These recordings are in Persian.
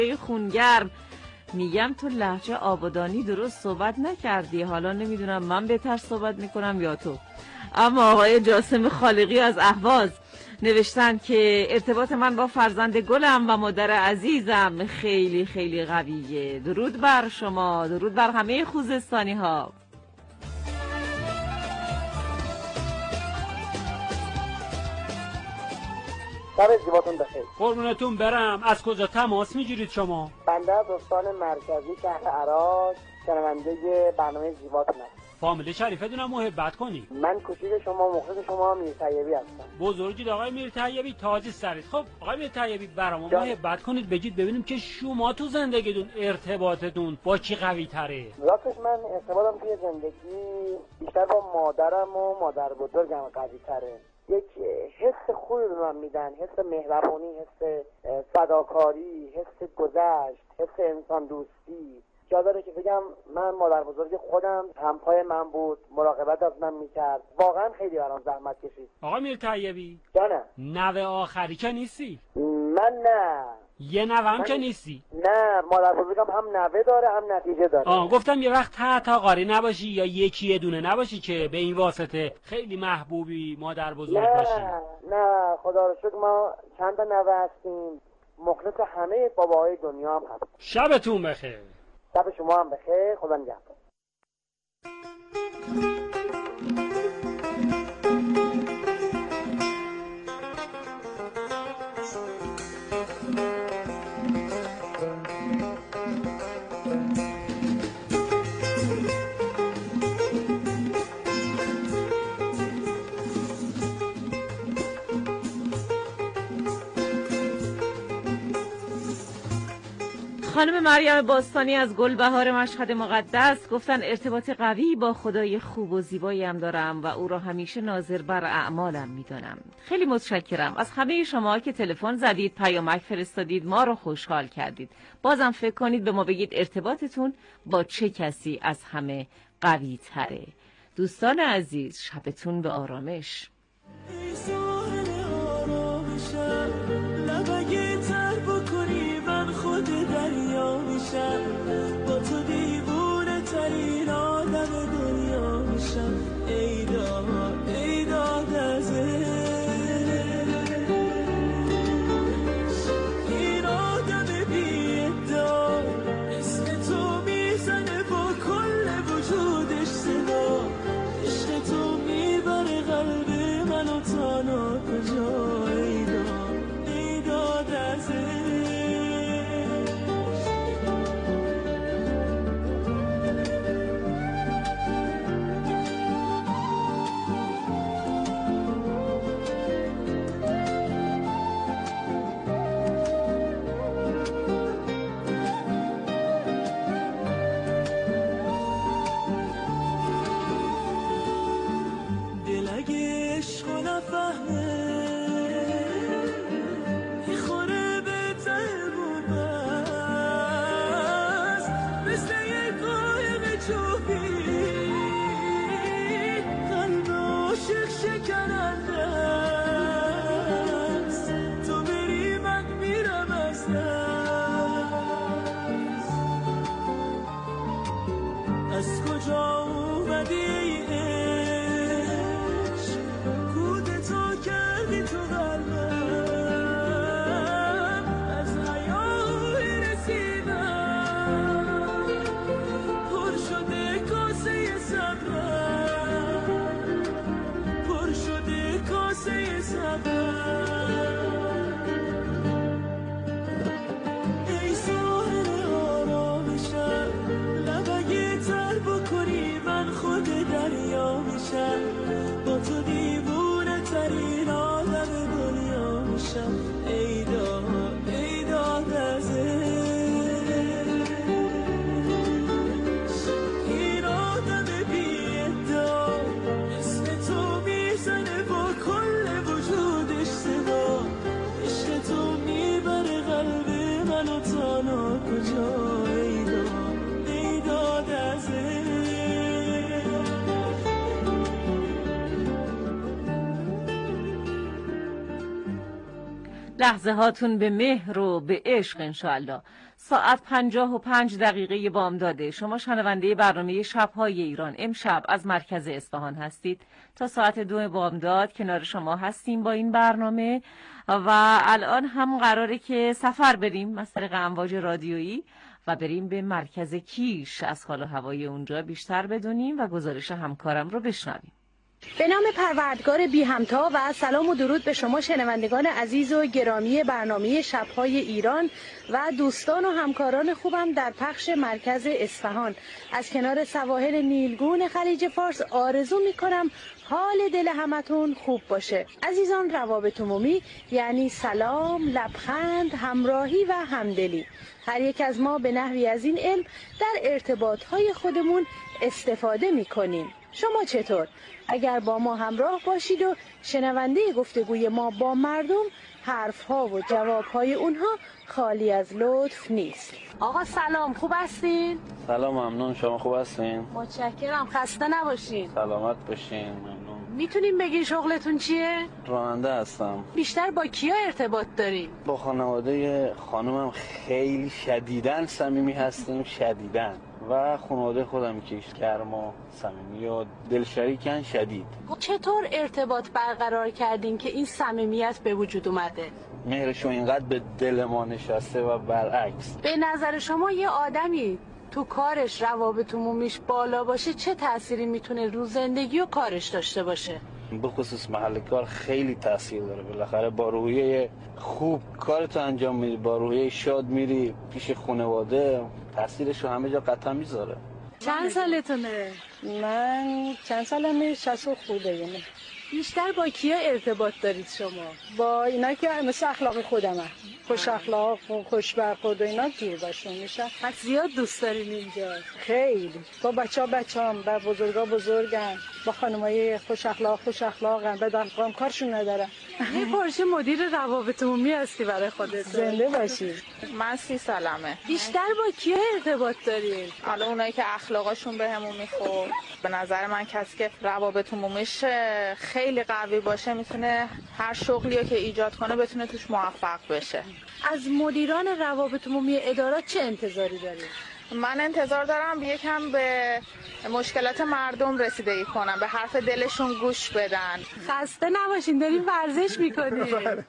خونگرم میگم تو لهجه آبادانی درست صحبت نکردی، حالا نمیدونم من بهتر صحبت میکنم یا تو. اما آقای جاسم خالقی از اهواز نوشتن که ارتباط من با فرزند گلم و مادر عزیزم خیلی خیلی قویه. درود بر شما، درود بر همه خوزستانی ها. شب زیباتون بخیر. قربونتون برم. از کجا تماس میگیرید شما؟ بنده از استان مرکزی شهر عراق شنونده برنامه زیباتون هستم. فامیل شریفتونم محبت کنی. من کوچیک شما مخلص شما میر طیبی هستم. بزرگید آقای میر طیبی، تاج سرید. خب آقای میر طیبی برامون محبت کنید، بگید ببینیم که شما تو زندگیتون ارتباطتون با کی قوی تره؟ راستش من ارتباطم توی زندگی بیشتر با مادرم و مادر بزرگم قوی تره. یک حس خوبی به من میدن، حس مهربانی، حس فداکاری، حس گذشت، حس انسان دوستی. جا داره که بگم من مادر بزرگ خودم همپای من بود، مراقبت از من میکرد، واقعا خیلی برام زحمت کشید. آقا میر طیبی جانم، نوه آخری که نیستی؟ من نه. یه نوهم که نیستی؟ نه، مادر بزرگم هم نوه داره هم نتیجه داره. گفتم یه وقت تا قاری نباشی یا یکی دونه نباشی که به این واسطه خیلی محبوبی مادر بزرگ باشی. نه خدا رو شکر ما چند تا نوه هستیم، مخلص همه باباهای دنیا هم هست. شبتون بخیر. شب شما هم بخیر. خدا نگهدار. خانم مریم باستانی از گلبهار مشهد مقدس گفتن ارتباط قوی با خدای خوب و زیبایی هم دارم و او را همیشه ناظر بر اعمالم میدانم. خیلی متشکرم از همه شما که تلفن زدید، پیامک فرستادید، ما رو خوشحال کردید. بازم فکر کنید به ما بگید ارتباطتون با چه کسی از همه قوی تره. دوستان عزیز، شبتون به آرامش. با تو دیوونه ترین آدم دنیا میشم. ای داد ای داد از این آدم بی ادعا، اسم تو میزنه با کل وجودش صدا. عشق تو میبره قلب منو تا ناکجا. ای داد ای داد از با تو دیوونه ترین آدم دنیا میشم. ای داد از این آدم بی ادعا، اسم تو میزنه با کل وجودش صدا. عشق تو میبره قلب منو تا ناکجا. ای داد از لحظه هاتون به مهر و به عشق انشاءالله. ساعت 55 بامداده. شما شنونده برنامه شب‌های ایران امشب از مرکز اصفهان هستید. تا ساعت 2 بامداد کنار شما هستیم با این برنامه و الان هم قراره که سفر بریم از طریق امواج رادیویی و بریم به مرکز کیش، از حال و هوای اونجا بیشتر بدونیم و گزارش همکارم رو بشنویم. به نام پروردگار بی همتا و سلام و درود به شما شنوندگان عزیز و گرامی برنامه شب‌های ایران و دوستان و همکاران خوبم در پخش مرکز اصفهان. از کنار سواحل نیلگون خلیج فارس آرزو می‌کنم حال دل همتون خوب باشه. عزیزان، روابط عمومی یعنی سلام، لبخند، همراهی و همدلی. هر یک از ما به نحوی از این علم در ارتباط‌های خودمون استفاده می‌کنیم. شما چطور؟ اگر با ما همراه باشید و شنونده گفتگوی ما با مردم، حرف‌ها و جواب‌های اونها خالی از لطف نیست. آقا سلام، خوب هستین؟ سلام، ممنون. شما خوب هستین؟ متشکرم، خسته نباشین. سلامت باشین. ممنون. میتونیم بگین شغلتون چیه؟ راننده هستم. بیشتر با کیا ارتباط دارین؟ با خانواده خانومم خیلی شدیداً صمیمی هستیم، شدیداً، و خانواده خودم که گرم و صمیمی و دلشریکن شدید. چطور ارتباط برقرار کردین که این صمیمیت به وجود اومده؟ مهرشون اینقدر به دل ما نشسته و برعکس. به نظر شما یه آدمی تو کارش روابط عمومیش بالا باشه چه تأثیری میتونه رو زندگی و کارش داشته باشه؟ به خصوص محل کار خیلی تاثیر داره. بالاخره با روحیه خوب کارتو انجام میدی، با روحیه شاد میری پیش خانواده، تاثیرشو همه جا قطعا میذاره. چند سالتونه؟ من چند سالمه؟ 60 خورده یعنی. بیشتر با کیا ارتباط دارید شما؟ با اینا که مثل اخلاق خودمه، خوش اخلاق و خوش برخورد و اینا جور باشون میشن. پس زیاد دوست دارین اینجا؟ خیلی. با بچه‌ام، با بزرگا بزرگن، با خانمای خوش اخلاقن، بدن کارشون ندارن. یه پارچه مدیر روابط عمومی هستی برای خودت. زنده باشی. من 30 سالمه. بیشتر با کیا ارتباط دارین؟ حالا اونایی که اخلاقشون بهمون میخورد. به نظر من کسی که روابط عمومیش خیلی قوی باشه میتونه هر شغلی که ایجاد کنه بتونه توش موفق بشه. از مدیران روابط عمومی ادارات چه انتظاری دارید؟ من انتظار دارم یکم به مشکلات مردم رسیدگی کنن، به حرف دلشون گوش بدن. خسته نباشین، دارین ورزش میکنین.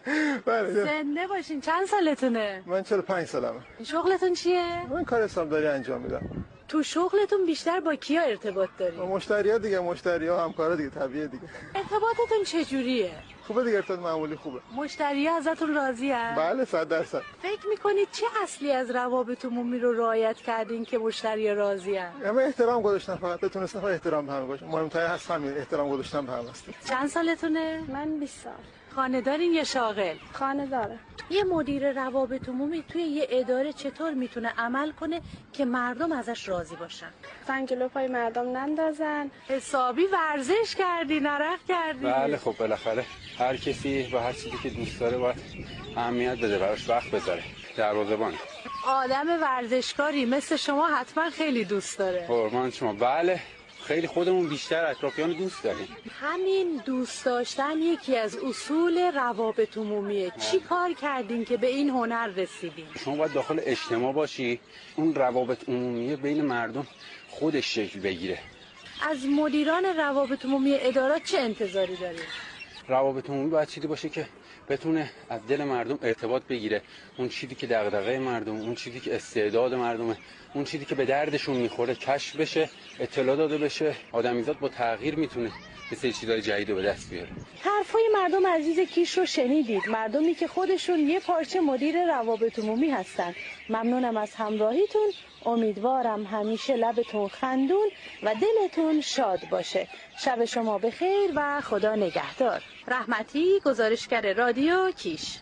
بله. زنده باشین. چند سالتونه؟ من 45 سالمه. شغلتون چیه؟ من کار حسابداری انجام میدم. تو شغلتون بیشتر با کیا ارتباط دارین؟ با مشتری‌ها دیگه، مشتری‌ها، همکارا دیگه، طبیعیه دیگه. ارتباطتون چجوریه؟ خوبه دیگه، ارتباط معمولی خوبه. مشتری‌ها ازتون راضی‌ان؟ بله 100%. فکر میکنید چه اصلی از روابط عمومی رو رعایت کردین که مشتری‌ها راضی‌ان؟ همه احترام گذاشتن، فقط بتونستن احترام به هم گذاشتن. مهم‌ترین هست همین، احترام گذاشتن به هم است. چند سالتونه؟ من 20 سال. خانه دارین یا شاغل؟ خانه داره. یه مدیر روابط عمومی توی یه اداره چطور میتونه عمل کنه که مردم ازش راضی باشن؟ جلو پای مردم نندازن. حسابی ورزش کردی، نرخ کردی. بله خب بالاخره هر کسی و هر چیزی که دوست داره باید اهمیت بده، براش وقت بذاره. دروازه‌بان آدم ورزشکاری مثل شما حتما خیلی دوست داره. قربان شما. بله خیلی خودمون بیشتر اطرافیان دوست داریم. همین دوست داشتن یکی از اصول روابط عمومیه. چی کار کردین که به این هنر رسیدین؟ شما باید داخل اجتماع باشی، اون روابط عمومیه بین مردم خودش شکل بگیره. از مدیران روابط عمومی ادارات چه انتظاری دارین؟ روابط عمومی باید چیزی باشه که بتونه از دل مردم ارتباط بگیره، اون چیزی که دغدغه مردم، اون چیزی که استعداد مردمه، اون چیزی که به دردشون میخوره کشف بشه، اطلاع داده بشه. آدمیزاد با تغییر میتونه یه سری چیزای جدید رو به دست بیاره. حرفای مردم عزیز کیش رو شنیدید، مردمی که خودشون یه پارچه مدیر روابط عمومی هستن. ممنونم از همراهیتون. امیدوارم همیشه لبتون خندون و دلتون شاد باشه. شب شما بخیر و خدا نگهدار. رحمتی، گزارشگر رادیو کیش.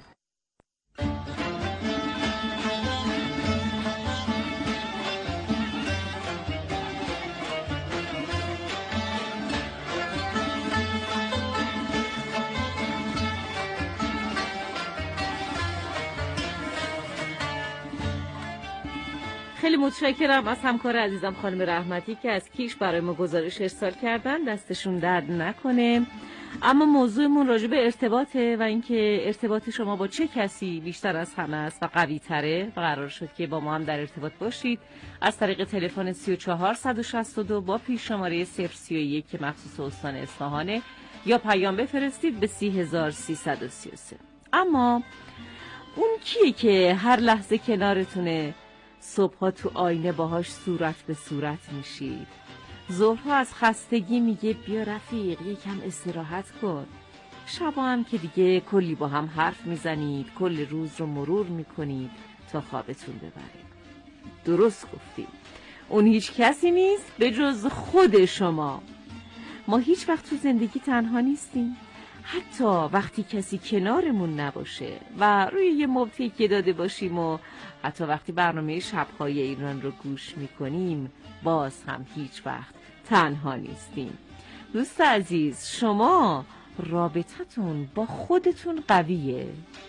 خیلی متشکرم از همکار عزیزم خانم رحمتی که از کیش برای ما گزارش ارسال کردن. دستشون درد نکنه. اما موضوعمون راجع به ارتباطه و اینکه ارتباط شما با چه کسی بیشتر از همه است و قوی تره و قرار شد که با ما هم در ارتباط باشید از طریق تلفن 34162 با پیش شماره 031 که مخصوص استان اصفهانه یا پیام بفرستید به 30333. اما اون کیه که هر لحظه کنارتونه؟ صبحها تو آینه باهاش صورت به صورت میشید، ظهرها از خستگی میگه بیا رفیق یکم استراحت کن، شبا هم که دیگه کلی با هم حرف میزنید، کل روز رو مرور میکنید تا خوابتون ببره. درست گفتید، اون هیچ کسی نیست به جز خود شما. ما هیچ وقت تو زندگی تنها نیستیم، حتی وقتی کسی کنارمون نباشه و روی یه مبتکی داده باشیم و حتی وقتی برنامه شب‌های ایران رو گوش میکنیم باز هم هیچ وقت تنها نیستیم. دوست عزیز، شما رابطتون با خودتون قویه؟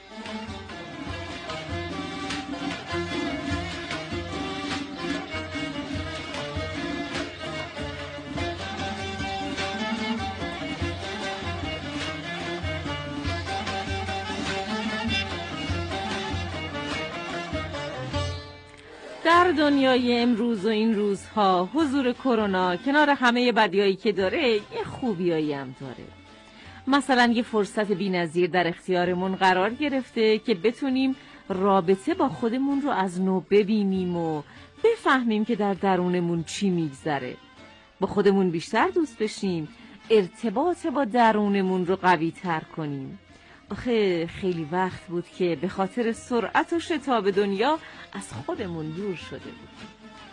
در دنیای امروز و این روزها حضور کرونا کنار همه بدیایی که داره یه خوبیایی هم داره. مثلا یه فرصت بی‌نظیر در اختیارمون قرار گرفته که بتونیم رابطه با خودمون رو از نو ببینیم و بفهمیم که در درونمون چی میگذره، با خودمون بیشتر دوست بشیم، ارتباط با درونمون رو قوی تر کنیم. آخه خیلی وقت بود که به خاطر سرعت و شتاب دنیا از خودمون دور شده بود.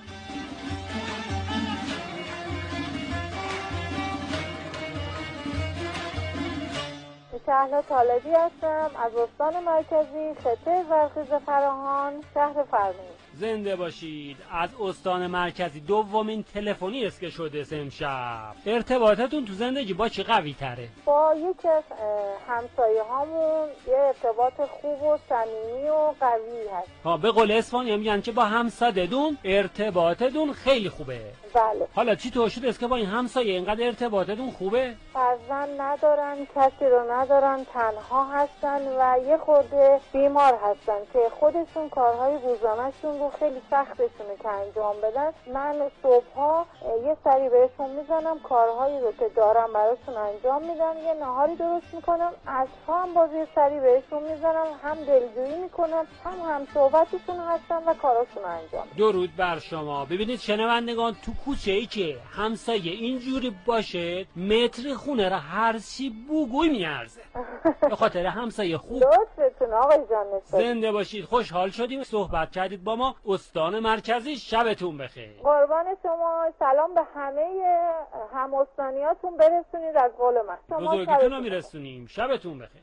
شهلا طالبی هستم از استان مرکزی، خطه زرخیز فراهان، شهر فرمین. زنده باشید. از استان مرکزی دومین تلفنی است که شده امشب. ارتباطتون تو زندگی با چی قوی تره؟ با یکی از همسایه هامون یه ارتباط خوب و صمیمی و قوی هست. به قول اسپانیا میگن که با همسایه‌تون ارتباطتون خیلی خوبه. بله. حالا چی طور شده است که با این همسایه اینقدر ارتباطتون خوبه؟ فرزند ندارن، کسی رو ندارن، تنها هستن و یه خورده بیمار هستن که خودشون کارهای روزانه‌شون رو خیلی سختشونه که انجام بدن. من صبحها یه سری بهشون میزنم، کارهایی رو که دارم براشون انجام میدم، یه نهاری درست میکنم، عصرها هم باز یه سری بهشون میزنم، هم دلجویی میکنم هم صحبتشون هستم و کاراشون انجام میدم. درود بر شما. ببینید شنوندگان، تو کوچه‌ای که همسایه اینجوری باشه متر خونه را هر چی بوگوی میارزه. به خاطر همسایه خوب. لطفتون آقای جان. زنده باشید. خوشحال شدیم صحبت کردید با ما. استان مرکزی، شبتون بخیر. قربان شما. سلام به همه هم استانیاتون برسونید از قول من. بزرگیتون رو میرسونیم. شبتون بخیر.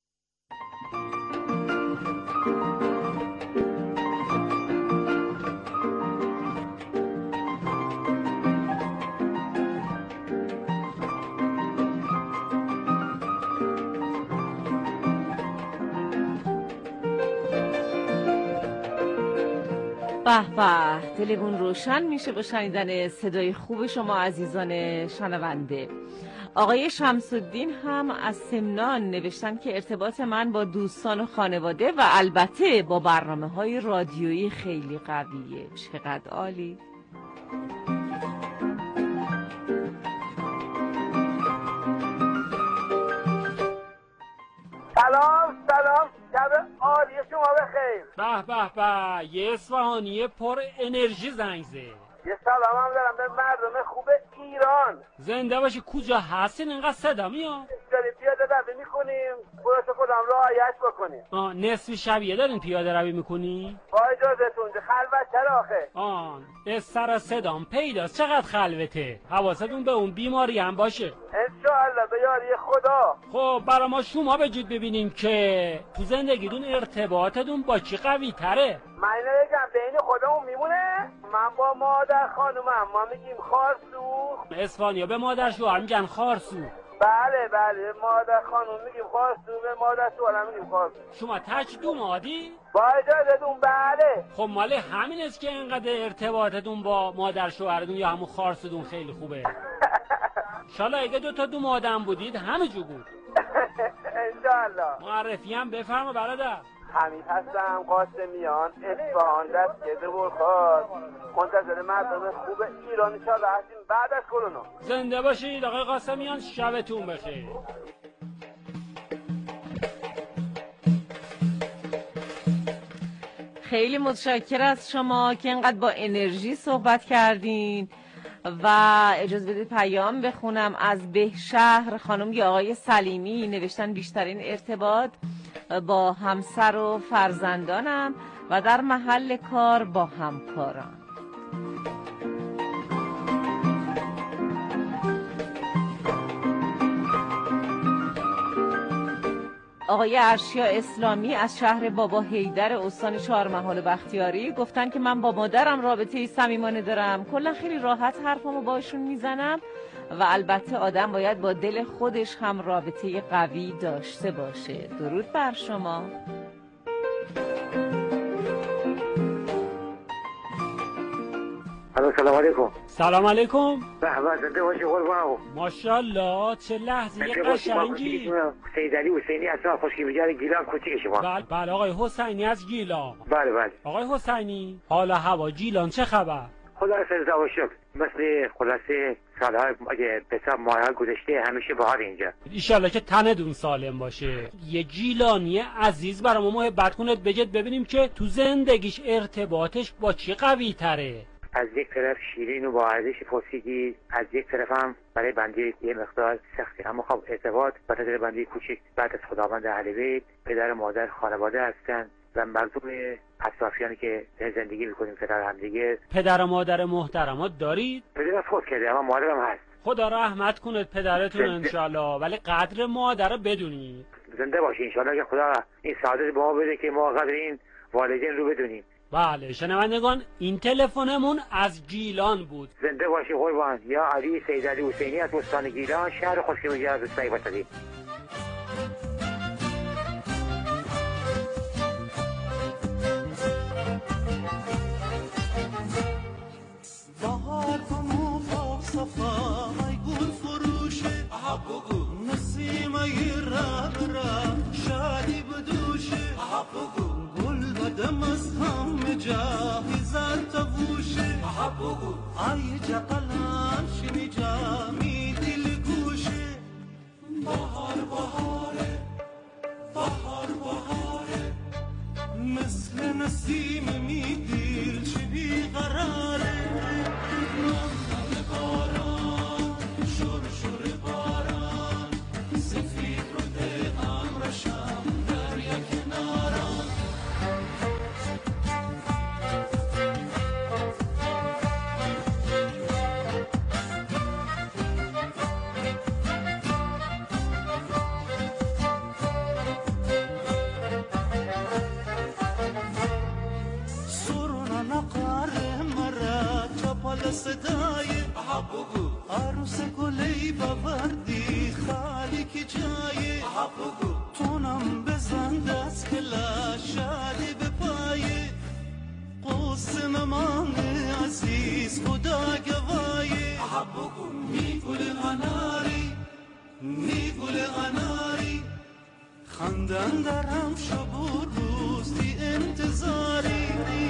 به به، دلمون روشن میشه با شنیدن صدای خوب شما عزیزان شنونده. آقای شمس‌الدین هم از سمنان نوشتن که ارتباط من با دوستان و خانواده و البته با برنامه‌های رادیویی خیلی قویه. چقدر عالی. سلام شب عالی شما بخیر. به به به، یه اصفهانی پر انرژی زنگ زد. یه سلام هم دارم به مردم خوب ایران. زنده باشی. کجا هستین اینقدر صدا میاد؟ داریم پیاده روی میکنیم، برای خودم رعایت بکنیم. نصف شبیه دارین پیاده روی میکنی؟ با اجازهتون خلوت تر آخه. از سر صدام پیداست چقدر خلوته. حواستون به اون بیماری هم باشه انشاءالله به یاری خدا. خب برای ما شما بجید ببینیم که تو زندگیتون ارتباطتون با چی قوی تره. من نگم بین خودمون میمونه. من با مادر خانومم ما میگیم خارسو. اسپانیا به مادر شوهر میگن خارسو. بله مادر خانوم میگیم خارسو، به مادر شوهر میگیم خارسو. شما تک دومادی؟ با اجازهتون. بله. خب مال همین است که اینقدر ارتباطتون با مادر شوهرتون یا همون خارسودون خیلی خوبه. انشالله اگه 2 تا دوم آدم بودید همه جو بود. انشالله. معرفی هم بفرما برادر. حمید هستم، قاسمیان، اصفهان، دستگرد برخاست. منتظر مردم خوب ایران انشالله هستیم بعد از کرونا. زنده باشید آقای قاسمیان، شبتون بخیر. خیلی متشکر از شما که اینقدر با انرژی صحبت کردین و اجازه بدید پیام بخونم از بهشهر خانم یا آقای سلیمی. نوشتن بیشترین ارتباط با همسر و فرزندانم و در محل کار با همکاران. آقای ارشیا اسلامی از شهر بابا حیدر استان چهارمحال بختیاری گفتن که من با مادرم رابطه صمیمانه دارم، کلا خیلی راحت حرفامو باشون میزنم و البته آدم باید با دل خودش هم رابطه قوی داشته باشه. درود بر شما. سلام علیکم. سلام علیکم. به زنده باشی قربانو. ماشاءالله چه لحظه قشنگی. سید علی حسینی اصلا خوشگیبیگر گیلان کوچیک شما. بله آقای حسینی از گیلان. بله. آقای حسینی حال هوا گیلان چه خبر؟ خدا را سرزا و شکر. مثل خلاصه سالهای اگه بساب ماهی گذشته همیشه بهار اینجا. ایشالله که تنتون سالم باشه. یه گیلانی عزیز برای ما محبت کنید بگید ببینیم که تو زندگیش ارتباطش با چی قوی تره. از یک طرف شیرین و با ارزش پرسیدی، از یک طرف هم برای بنده یه مقدار سختی، اما خب ارتباط با تدر بنده کوچک بعد از خداوند اهل بیت پدر و مادر خانواده هستن و مردم اطرافیانی که در زندگی میکنیم پدر هم دیگه. پدر و مادر محترمات دارید؟ پدرم فوت کرده اما مادرم هست. خدا رحمت کنه پدرتون انشالله، ولی قدر مادر رو بدونید. زنده باشی انشالله که خدا این سعادت به ما بده که ما قدر این والدین رو بدونیم. بله شنوندگان این تلفنمون از گیلان بود. زنده باشی قربان. یا علی سید علی حسینی از استان گیلان، شهر خوشگل از استان وطنی. بهار کمو پاک صفای گل فروشه بگو نسیم را شادی بدوشه بگو دم از هم جاهی زر تبوشه بگو ای جقلان شمی جامی دل گوشه. بهاره مثل نسیم می دل چه بی قراره. باران شور باران سفید رو دقم رشم در یک کناران. صدای بگو عروس گلی بوردی خالی کی جای بگو تونم بزن دست کلا شادی به پای قسم من عزیز خدا گوای بگو می گل اناری خندن درم شب و روز دی انتظاری.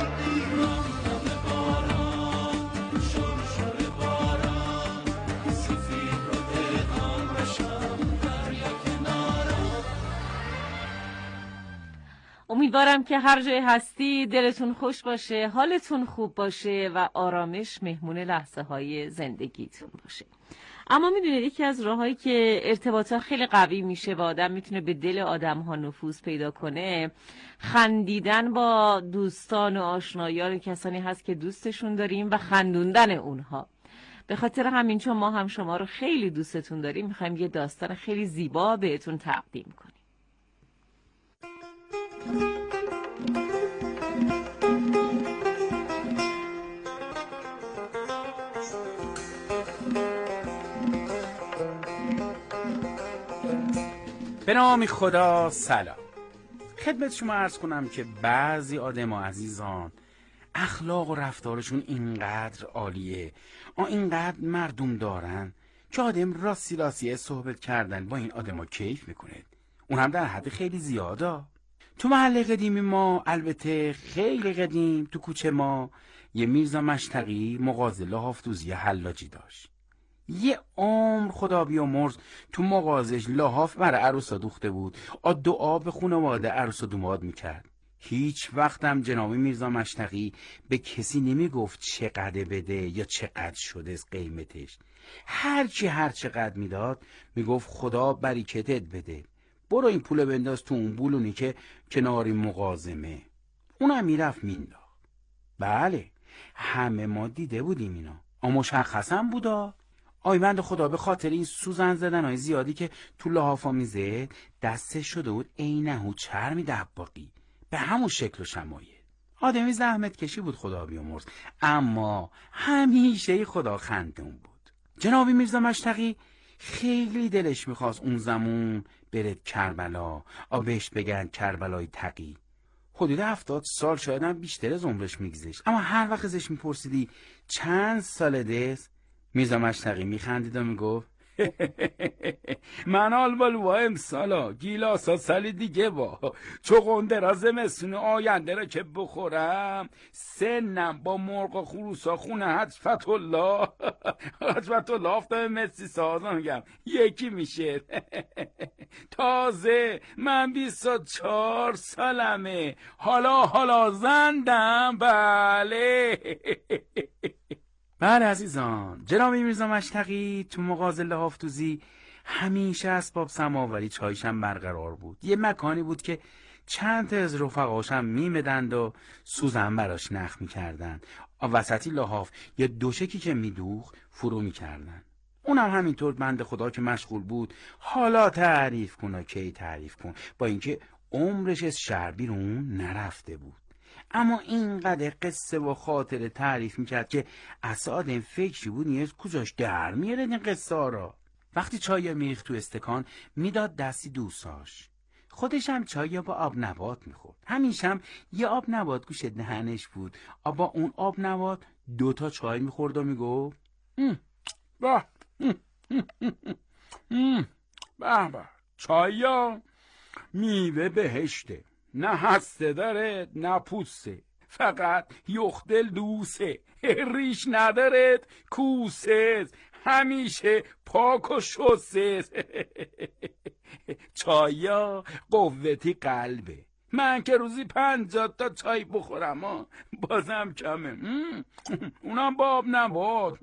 امیدوارم که هر جای هستی دلتون خوش باشه، حالتون خوب باشه و آرامش مهمون لحظه های زندگیتون باشه. اما میدونید یکی از راهایی که ارتباطات خیلی قوی میشه و آدم میتونه به دل آدم ها نفوذ پیدا کنه خندیدن با دوستان و آشنایان کسانی هست که دوستشون داریم و خندوندن اونها. به خاطر همین چون ما هم شما رو خیلی دوستتون داریم میخوایم یه داستان خیلی زیبا بهتون تقدیم کنیم. به نام خدا سلام. خدمت شما عرض کنم که بعضی آدم عزیزان اخلاق و رفتارشون اینقدر عالیه، اینقدر مردم دارن که آدم راستی صحبت کردن با این آدما کیف میکنه، اون هم در حد خیلی زیاده. تو محل قدیمی ما، البته خیلی قدیم، تو کوچه ما یه میرزا مشتقی مغازه لحاف دوزی حلاجی داشت. یه عمر خدا بیامرز تو مغازش لحاف برای عروسا دوخته بود، دعا به خانواده عروس و داماد میکرد. هیچ وقتم جنابی میرزا مشتقی به کسی نمیگفت چقدر بده یا چقدر شده از قیمتش. هر چقدر میداد میگفت خدا برکتت بده، برو این پول بنداز تو اون بولونی که کناری مغازمه. اونم میرفت مینداخت. بله همه ما دیده بودیم اینا، اما مشخصم بودا. بنده خدا به خاطر این سوزن زدنهای زیادی که تو لحافا میزد دستش شده بود عینه چرمی دباقی، به همون شکل و شمایل. آدمی زحمت کشی بود خدا بیامرز، اما همیشه خدا خندون بود. جنابی میرزا مشتقی خیلی دلش میخواست اون زمون برد کربلا، بهش بگن کربلای تقی. حدود 70 سال شاید هم بیشتر از عمرش میگذشت، اما هر وقت ازش میپرسیدی چند ساله دست، میرزا مشتقی میخندید و میگفت من آلبالوها امسالا گیلاسا سال دیگه با چون دراز مسون آینده را که بخورم سنم با مرغ و خروسا خونه حجفت الله افتاد مسی سازم میگم یکی میشه. تازه من 24 سالمه، حالا زندم. بله عزیزان، جنابی میرزا مشتقی تو مغازه لحاف دوزی همیشه اسباب سماوری چایشم برقرار بود. یه مکانی بود که چند تا از رفقاشم میمدند و سوزن براش نخ میکردن، وسطی لحاف یه دوشکی که میدوخ فرو میکردن. اونم همینطور بنده خدا که مشغول بود حالا تعریف کن و کی تعریف کن، با اینکه عمرش از شهر بیرون نرفته بود. اما اینقدر قصه و خاطره تعریف میکرد که اصلا آدم فکری بود نیست کجاش در میاره این قصه را. وقتی چای میریخت تو استکان میداد دستی دوستاش، خودش هم چای با آب نبات میخورد. همیشه هم یه آب نبات گوشه دهنش بود، با اون آب نبات 2 تا چای میخورد و میگفت به چای میوه بهشته، نه هسته داره نه پوسته، فقط یخدل دوسه، ریش ندارد کوسه، همیشه پاک و شسته. چایا قوتی قلبه، من که روزی 50 تا چای بخورم بازم کمه، اونم باب نباد.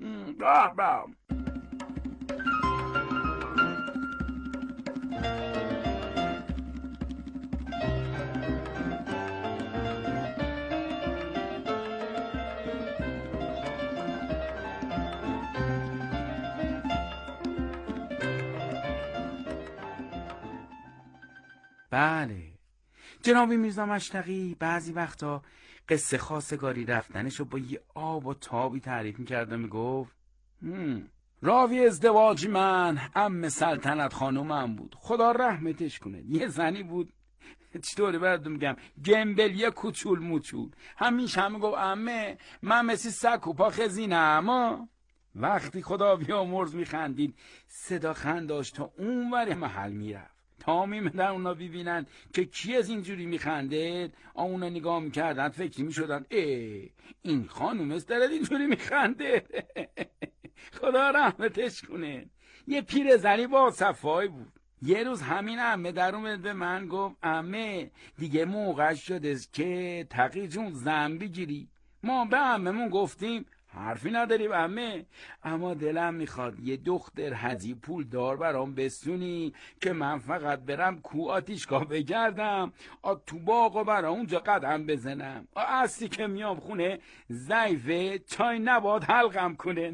بله جنابی میرزا مشتقی بعضی وقتا قصه خواستگاری رفتنشو با یه آب و تابی تعریف میکرد و میگفت راوی ازدواجی من عمه سلطنت خانومم بود، خدا رحمتش کنه. یه زنی بود چطوری براتون میگم، گمبلیه کوچول موچول، همیشه هم میگفت عمه من مثل سگ و پا خزینه. اما وقتی خدا بیامرز میخندید صدا خنداش تا اونور محل میرفت، تا میمدن اونا ببینن که کی از اینجوری میخنده، اونا نگاه میکردن فکری میشدن این خانوم است دارد اینجوری میخنده. خدا رحمتش کنه. یه پیر زنی با صفایی بود. یه روز همین عمه در اومد به من گفت عمه دیگه موقع شده که تقی جون زن بگیری. ما به عمه‌مون گفتیم حرفی نداریم عمه، اما دلم میخواد یه دختر حجی پول دار برام بسونی که من فقط برم کو آتیشگاه بگردم، تو باغ برام اونجا قدم بزنم، اصلی که میام خونه ضعیفه چای نباد حلقم کنه.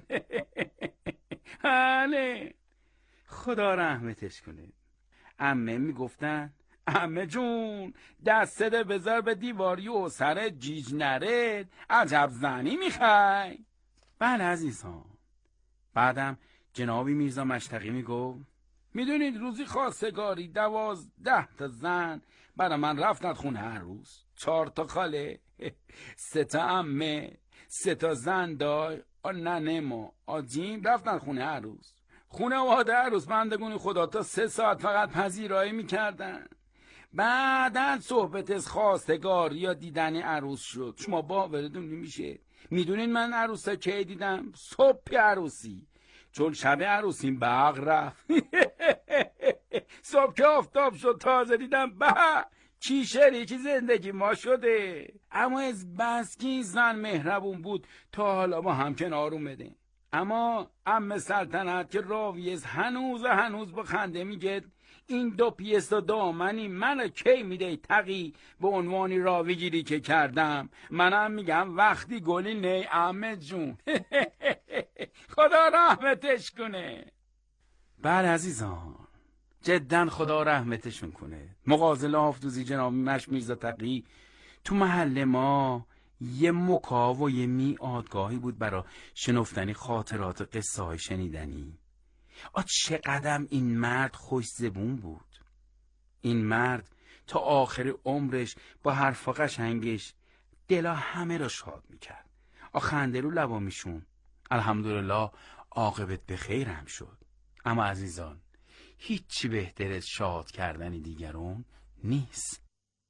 هله خدا رحمتش کنه. عمه میگفتن عمه جون دستت بذار به دیواری و سر جیج نرد، عجب زنی میخوای. بله عزیزان. بعدم جنابی میرزا مشتقی میگفت میدونید روزی خواستگاری 12 تا زن برای من رفتن خونه هر روز، 4 تا خاله، 3 تا عمه، 3 تا زن دای ننه ما آجیم رفتن خونه هر روز. خانواده عروسمندگان خدا تا 3 ساعت فقط پذیرایی میکردن. بعدن صحبت از خواستگار یا دیدن عروس شد. شما باورتون نمیشه. میدونین من عروسا کی دیدم؟ صبح عروسی، چون شب عروسیم برق رفت. صبح که آفتاب شد تازه دیدم به چی شریکی زندگی ما شده. اما از بس که این زن مهربون بود تا حالا با هم کنار اومده. اما عمه سلطنت که راویز هنوز با خنده میگه این 2 پیستا دامنی منو کی میده تقی به عنوانی راوی گیری که کردم. منم میگم وقتی گلی نی عمه جون. خدا رحمتش کنه. بله عزیزان، جدا خدا رحمتشون کنه. مغازل حافظی جناب مش میرزا تقی تو محل ما یه مکاو و یه میادگاهی بود برای شنفتنی خاطرات قصه های شنیدنی. چقدر این مرد خوش زبون بود. این مرد تا آخر عمرش با حرف قشنگش دلا همه را شاد میکرد. خنده رو لبا میشون. الحمدلله عاقبت به خیر هم شد. اما عزیزان، هیچی بهتر از شاد کردن دیگران نیست.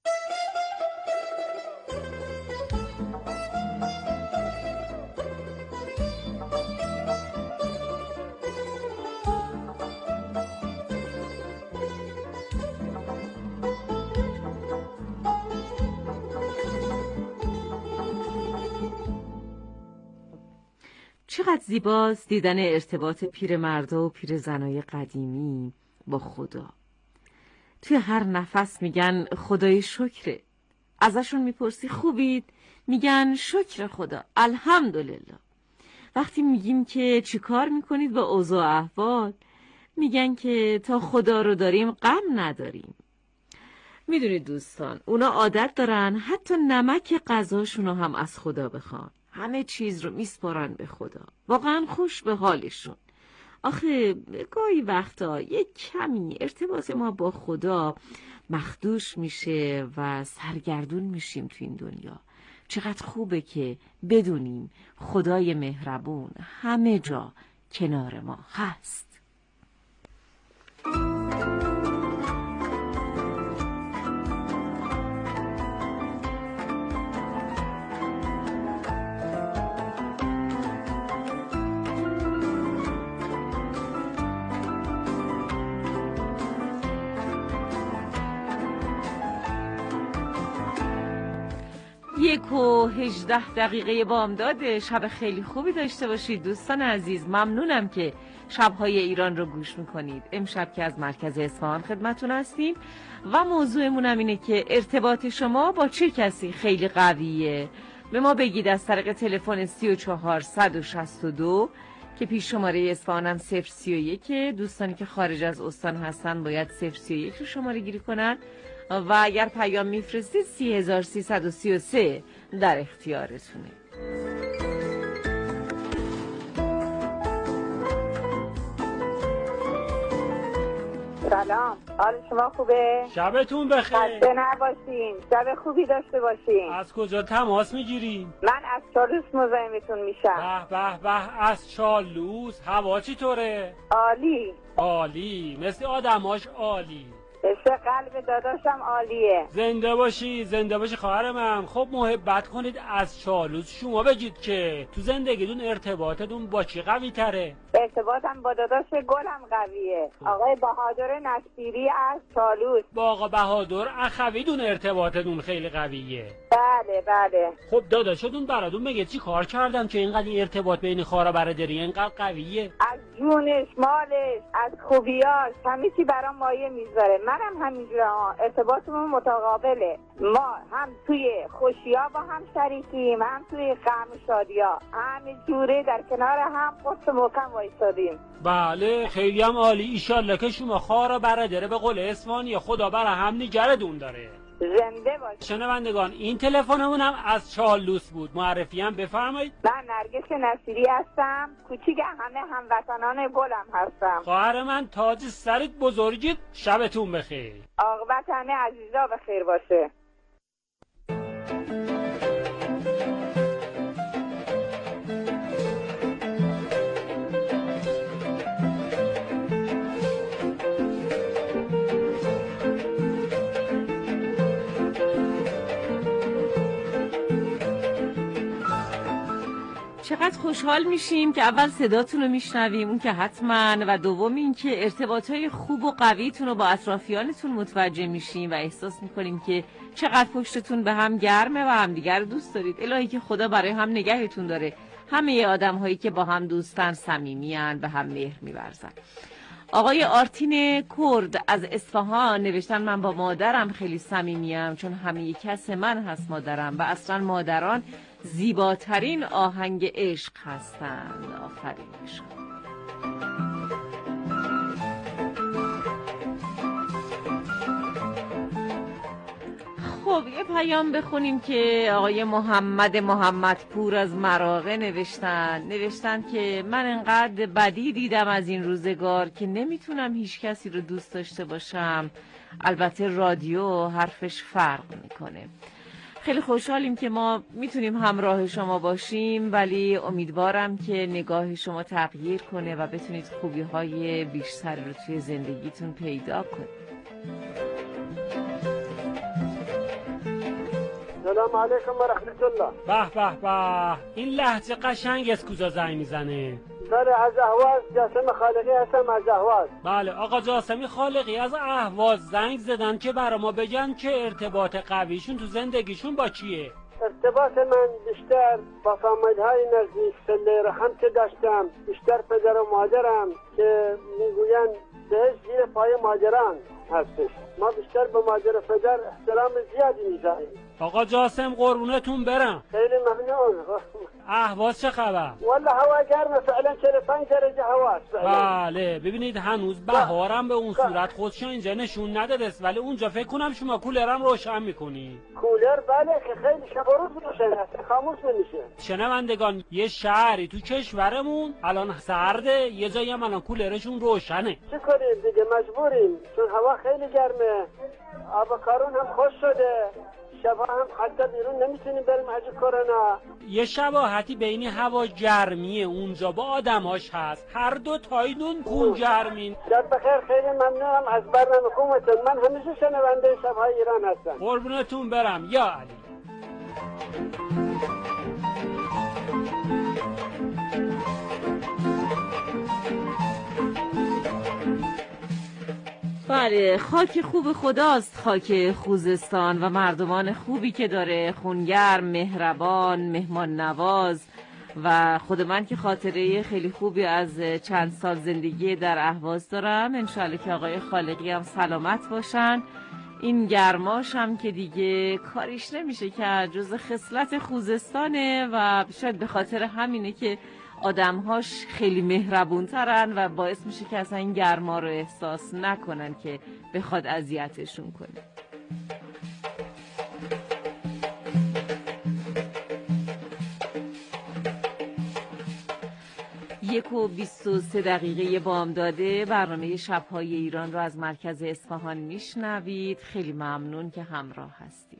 چقدر زیباست دیدن ارتباط پیرمردا و پیرزنای قدیمی با خدا. توی هر نفس میگن خدای شکره. ازشون میپرسی خوبید؟ میگن شکر خدا، الحمدلله. وقتی میگیم که چی کار میکنید با اوضاع احوال، میگن که تا خدا رو داریم غم نداریم. میدونید دوستان، اونا عادت دارن حتی نمک غذاشونو هم از خدا بخوان. همه چیز رو میسپارن به خدا. واقعا خوش به حالشون. آخه گاهی وقتا یک کمی ارتباط ما با خدا مخدوش میشه و سرگردون میشیم تو این دنیا. چقدر خوبه که بدونیم خدای مهربون همه جا کنار ما هست. یک و 18 دقیقه بامداد. شب خیلی خوبی داشته باشید دوستان عزیز. ممنونم که شبهای ایران رو گوش میکنید. امشب که از مرکز اصفهان خدمتون هستیم و موضوعمون هم اینه که ارتباط شما با چه کسی خیلی قویه. به ما بگید از طریق تلفن 34162 که پیش شماره اصفهان هم 031. دوستانی که خارج از استان هستن باید 031 رو شماره گیری کنن و اگر پیام میفرستید 3333 در اختیارتونه. سلام، حال شما خوبه؟ شبتون بخیر. خسته نباشین. شب خوبی داشته باشین. از کجا تماس میگیرین؟ من از چالوس مزاحمتون میشم. به به به، از چالوس. هوا چطوره؟ عالی مثل آدماش عالی. عشق قلب داداشم عالیه. زنده باشی خواهر من. خب محبت کنید از چالوس. شما بگید که تو زندگیتون ارتباطتون با چی قوی تره؟ ارتباطم با داداش گلم قویه، آقای بهادر نصیری از چالوس. با آقا بهادر اخویدون ارتباطتون خیلی قویه؟ بله. خب داداشتون براتون بگه چی کار کردن که اینقدر ارتباط بین خواهر برادری اینقدر قویه؟ از جونش، مالش، از خوبیاش، همه چی برام مایه میذاره. منم همینجوره. ارتباطمون متقابله. ما هم توی خوشی‌ها با هم شریکیم، هم توی غم و شادی‌ها. همه جوره در کنار هم قطع محکم وایسادیم. بله خیلی هم عالی. ایشالله که شما خواهر برادر به قول اسفانی خدا برا هم نگهدون داره. زنده باشید. شنوندگان این تلفنمون هم از چالوس بود. معرفی هم بفرمایید. من نرگس نصیری هستم. کوچیک همه هموطنان گلم هستم. خواهر من تاج سرت بزرگید. شبتون بخیر. عاقبت همه عزیزا بخیر باشه. چقدر خوشحال میشیم که اول صداتون رو میشنویم، اون که حتما، و دوم این که ارتباطهای خوب و قویتون رو با اطرافیانتون متوجه میشیم و احساس میکنیم که چقدر پشتتون به هم گرمه و همدیگر دوست دارید. الهی که خدا برای هم نگهتون داره. همه آدم هایی که با هم دوستن صمیمیان، به هم مهر می‌ورزن. آقای آرتین کرد از اصفهان نوشتن من با مادرم خیلی صمیمیم چون همه کس من هست مادرم و اصلا مادران زیباترین آهنگ عشق هستند. آفرین بشون. خب یه پیام بخونیم که آقای محمد پور از مراغه نوشتن که من انقدر بدی دیدم از این روزگار که نمیتونم هیچ کسی رو دوست داشته باشم. البته رادیو حرفش فرق میکنه. خیلی خوشحالیم که ما میتونیم همراه شما باشیم، ولی امیدوارم که نگاه شما تغییر کنه و بتونید خوبی‌های بیشتری رو توی زندگیتون پیدا کنید. سلام علیکم و رحمت الله. به به به، این لهجه قشنگ از کجا زنگ میزنه؟ بله از اهواز، جاسم خالقی هستم از اهواز. بله آقا جاسمی خالقی از اهواز زنگ زدن که برای ما بگن که ارتباط قویشون تو زندگیشون با کیه؟ ارتباط من بیشتر با فامیل‌های نزدیک صله رحم که داشتم، بیشتر پدر و مادرم که میگوین بهش زیر پای مادران هستش. ما بیشتر به مادر و پدر احترام زیادی میذاریم. آقا جاسم قربونتون برم. خیلی ممنون. اهواز چه خبر؟ والله هوا گرمه فعلا 45 درجه هواست. بله ببینید هنوز بهارم به اون صورت خودش اینجا نشون نداده، ولی اونجا فکر کنم شما کولرم روشن میکنی. کولر بله که خیلی شب و روز روشن هست، خاموش نمیشه. شنوندگان یه شهری تو کشورمون الان سرده، یه جایی هم الان کولرشون روشنه. چه کنیم دیگه مجبوریم چون هوا خیلی گرمه. آب کارون هم خوش شده. شبا هم حتی بیرون نمیتونیم بریم از کرونا. یه شباهتی بین هوا گرمیه اونجا با آدماش هست، هر دو تایدون کون گرمین. شب بخیر، خیلی ممنونم از برنامه کومتون. من همیشه شنونده شبهای ایران هستم. قربونتون برم یا علی. بله خاک خوب خداست خاک خوزستان و مردمان خوبی که داره، خونگرم، مهربان، مهمان نواز. و خود من که خاطره خیلی خوبی از چند سال زندگی در اهواز دارم. انشالله که آقای خالقی هم سلامت باشن. این گرماش هم که دیگه کاریش نمیشه که جز خصلت خوزستانه و شاید به خاطر همینه که آدمهاش خیلی مهربونترن و باعث میشه که اصلا این گرما رو احساس نکنن که بخواد اذیتشون کنه. 1:23 بامداده برنامه شب‌های ایران رو از مرکز اصفهان میشنوید. خیلی ممنون که همراه هستید.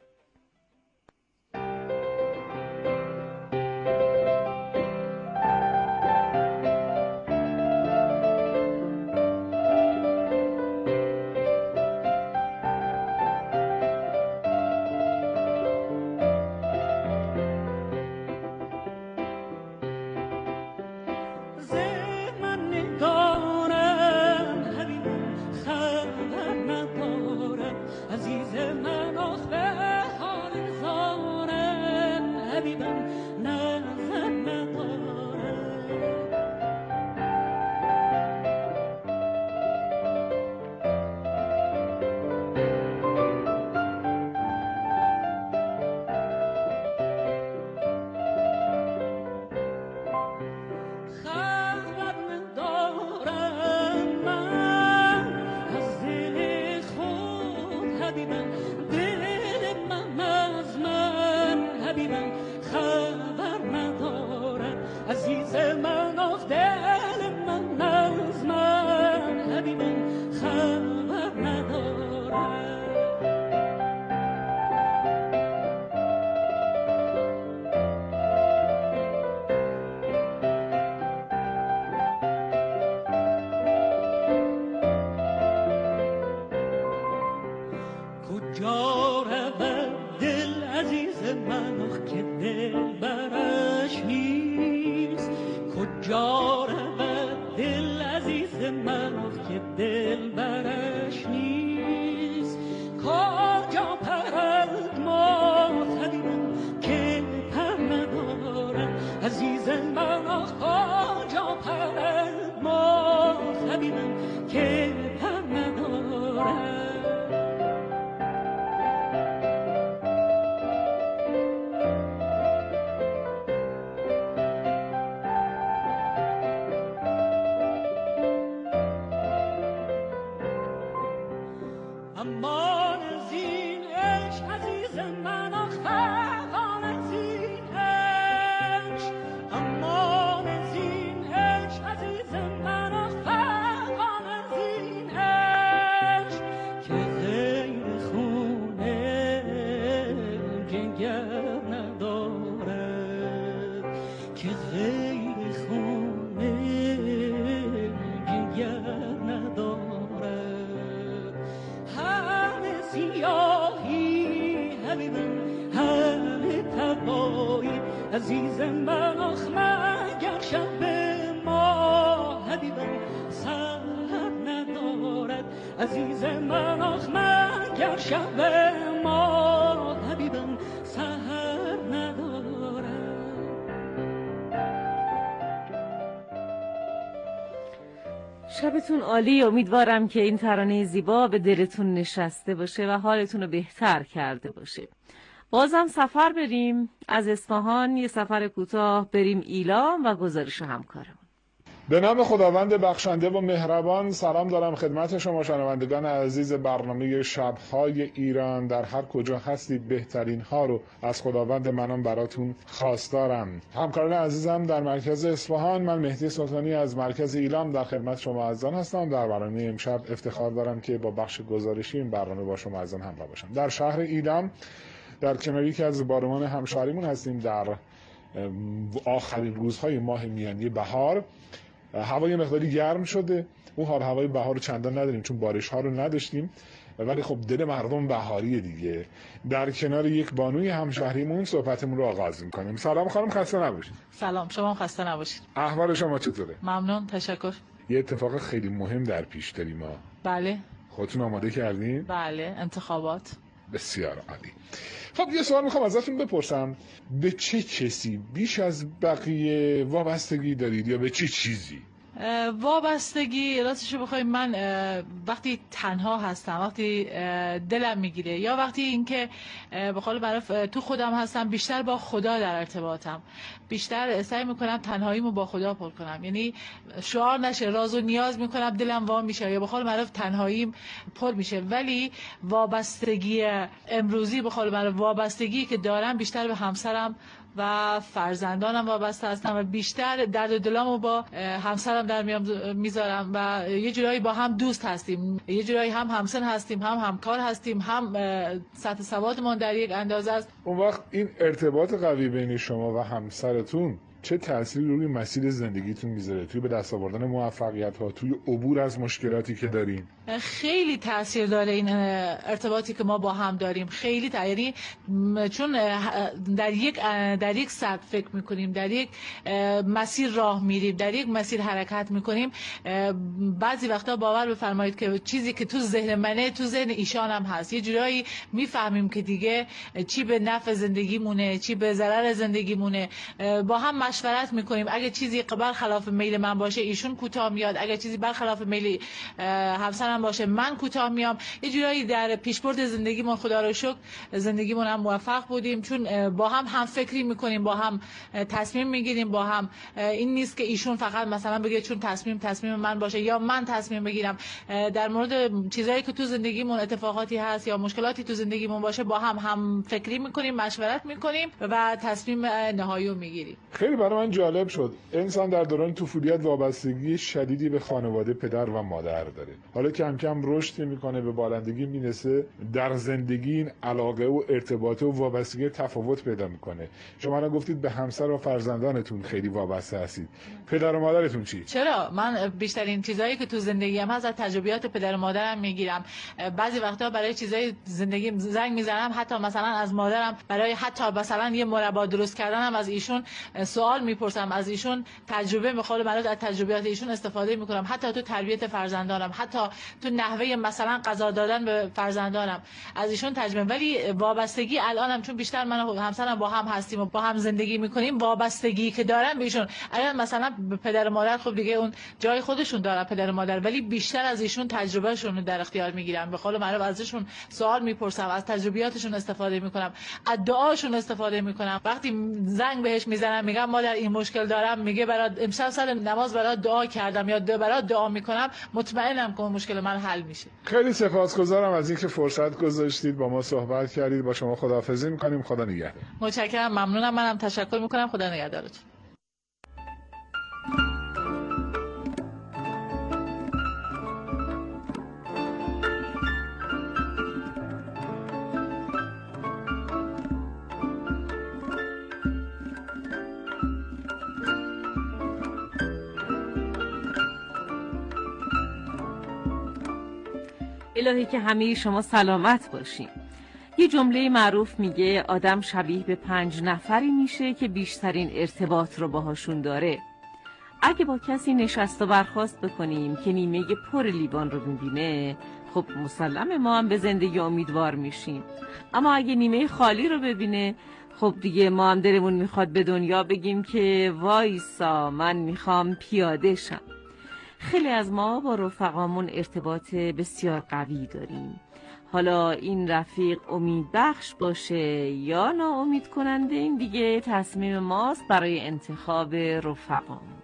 دل عزیز من که دل برش نیست کجا رود دل عزیز من که دل برش نیست، کجا پرد ماتمیم که پر ندارد عزیز من، کجا پرد ماتمیم که پر ندارد. امان از این عشق عزیز من، امان از این عشق، امان از این عشق عزیز من، امان از این عشق که غیر خونه جگر ندارد، که غیر خونه جگر ندارد. همه سیاهی حبیبم، همه تبایی عزیز من، مگر شب ما حبیبم سحر ندارد عزیز من، مگر شب ما حبیبم سحر ندارد. شبتون عالی. امیدوارم که این ترانه زیبا به دلتون نشسته باشه و حالتون رو بهتر کرده باشه. بازم سفر بریم از اصفهان، یه سفر کوتاه بریم ایلام و گزارش همکارمون. به نام خداوند بخشنده و مهربان سلام دارم خدمت شما شنوندگان عزیز برنامه شب‌های ایران. در هر کجا هستید بهترین ها رو از خداوند منان براتون خواستارم. همکاران عزیزم در مرکز اصفهان، من مهدی سلطانی از مرکز ایلام در خدمت شما عزیزان هستم. در برنامه امشب افتخار دارم که با بخش گزارشی این برنامه با شما عزیزان همراه باشم. در شهر ایلام در کنار یکی از بارمان همشهریمون هستیم. در آخرین روزهای ماه میانی بهار هوای مقداری گرم شده. اون حال هوای بهار رو چندان نداریم چون بارش ها رو نداشتیم، ولی خب دل مردم بهاریه دیگه. در کنار یک بانوی همشهریمون صحبتمون رو آغاز می‌کنیم. سلام خانم، خسته نباشید. سلام، شما خسته نباشید. احوال شما چطوره؟ ممنون، تشکر. یه اتفاق خیلی مهم در پیش داریم ما. بله. خودتون آماده کردین؟ بله، انتخابات. بسیار عالی. خب یه سوال میخوام ازتون بپرسم، به چه کسی بیش از بقیه وابستگی دارید یا به چه چیزی؟ وابستگی راستشو بخوای من وقتی تنها هستم، وقتی دلم میگیره، یا وقتی اینکه به قول معروف تو خودم هستم، بیشتر با خدا در ارتباطم، بیشتر سعی میکنم تنهاییمو با خدا پر کنم. یعنی شعار نشه، راز و نیاز میکنم دلم وا میشه، یا به قول معروف تنهاییم پر میشه. ولی وابستگی امروزی، به قول معروف وابستگی که دارم بیشتر به همسرم و فرزندانم وابسته هستم و بیشتر درد و دلامو با همسرم در میذارم و یه جورایی با هم دوست هستیم، یه جورایی هم همسن هستیم، هم همکار هستیم، هم سطح سوادمون در یک اندازه است. اون وقت این ارتباط قوی بین شما و همسرتون چه تأثیری روی مسیر زندگیتون میذاره؟ توی به دست آوردن موفقیت ها، توی عبور از مشکلاتی که دارین؟ خیلی تاثیر داره این ارتباطی که ما با هم داریم. خیلی یعنی چون در یک سطح فکر میکنیم، در یک مسیر راه میریم، در یک مسیر حرکت میکنیم، بعضی وقتا باور بفرمایید که چیزی که تو ذهن منه تو ذهن ایشان هم هست. یه جورایی میفهمیم که دیگه چی به نفع زندگیمونه، چی به ضرر زندگیمونه. با هم مشورت میکنیم. اگه چیزی برخلاف میل من باشه ایشون کوتاه میاد، اگه چیزی برخلاف میل همسرم باشه من کوتاه میام. یه جورایی در پیشبرد زندگیمون خدا رو شکر زندگیمون هم موفق بودیم، چون با هم فکری میکنیم، با هم تصمیم میگیریم، با هم این نیست که ایشون فقط مثلا بگه چون تصمیم من باشه یا من تصمیم بگیرم. در مورد چیزایی که تو زندگیمون اتفاقاتی هست یا مشکلاتی تو زندگیمون باشه با هم فکری میکنیم، مشورت میکنیم و تصمیم نهایی رو میگیریم. خیلی برای من جالب شد. انسان در دوران طفولیت وابستگی شدیدی به خانواده پدر و مادر داره. حالا که کم کم رشد میکنه، به بالندگی میرسه، در زندگی این علاقه و ارتباط و وابستگی تفاوت پیدا میکنه. شما الان گفتید به همسر و فرزندانتون خیلی وابسته هستید. پدر و مادرتون چی؟ چرا؟ من بیشترین چیزایی که تو زندگیم هست از تجربیات پدر و مادرم میگیرم. بعضی وقتا برای چیزای زندگیم زنگ میزنم، حتی مثلا از مادرم برای حتی مثلا یه مربا درست کردنم از ایشون سوال میپرسم، از ایشون تجربه میخوام، از تجربیات ایشون استفاده میکنم، حتی تو تربیت فرزندانم، حتی تو نحوه مثلا غذا دادن به فرزندانم از ایشون تجربه. ولی وابستگی الانم چون بیشتر من و همسرم با هم هستیم و با هم زندگی میکنیم، وابستگی که دارم به ایشون، اگر مثلا پدر و مادر خب دیگه اون جای خودشون دارن پدر و مادر، ولی بیشتر از ایشون تجربهشون رو در اختیار میگیرم، به قول معروف ازشون سوال میپرسم، از تجربیاتشون استفاده میکنم، از دعاشون استفاده میکنم. وقتی زنگ بهش میزنم میگم مادر این مشکل دارم، میگه برات امشب سر نماز برات دعا کردم یا برات دعا میکنم، مطمئنم که مشکل من حل میشه. خیلی سپاسگزارم از اینکه فرصت گذاشتید با ما صحبت کردید. با شما خداحافظی میکنیم. خدا نگهدار. متشکرم، ممنونم. منم تشکر میکنم. خدا نگهدارتون. الهی که همه شما سلامت باشین. یه جمله معروف میگه آدم شبیه به 5 نفری میشه که بیشترین ارتباط رو باهاشون داره. اگه با کسی نشست و برخاست بکنیم که نیمه پر لیوان رو میبینه، خب مسلم ما هم به زندگی امیدوار میشیم. اما اگه نیمه خالی رو ببینه، خب دیگه ما هم دلمون میخواد به دنیا بگیم که وایسا من میخوام پیاده شم. خیلی از ما با رفقامون ارتباط بسیار قوی داریم. حالا این رفیق امید بخش باشه یا ناامید کننده، این دیگه تصمیم ماست برای انتخاب رفقامون.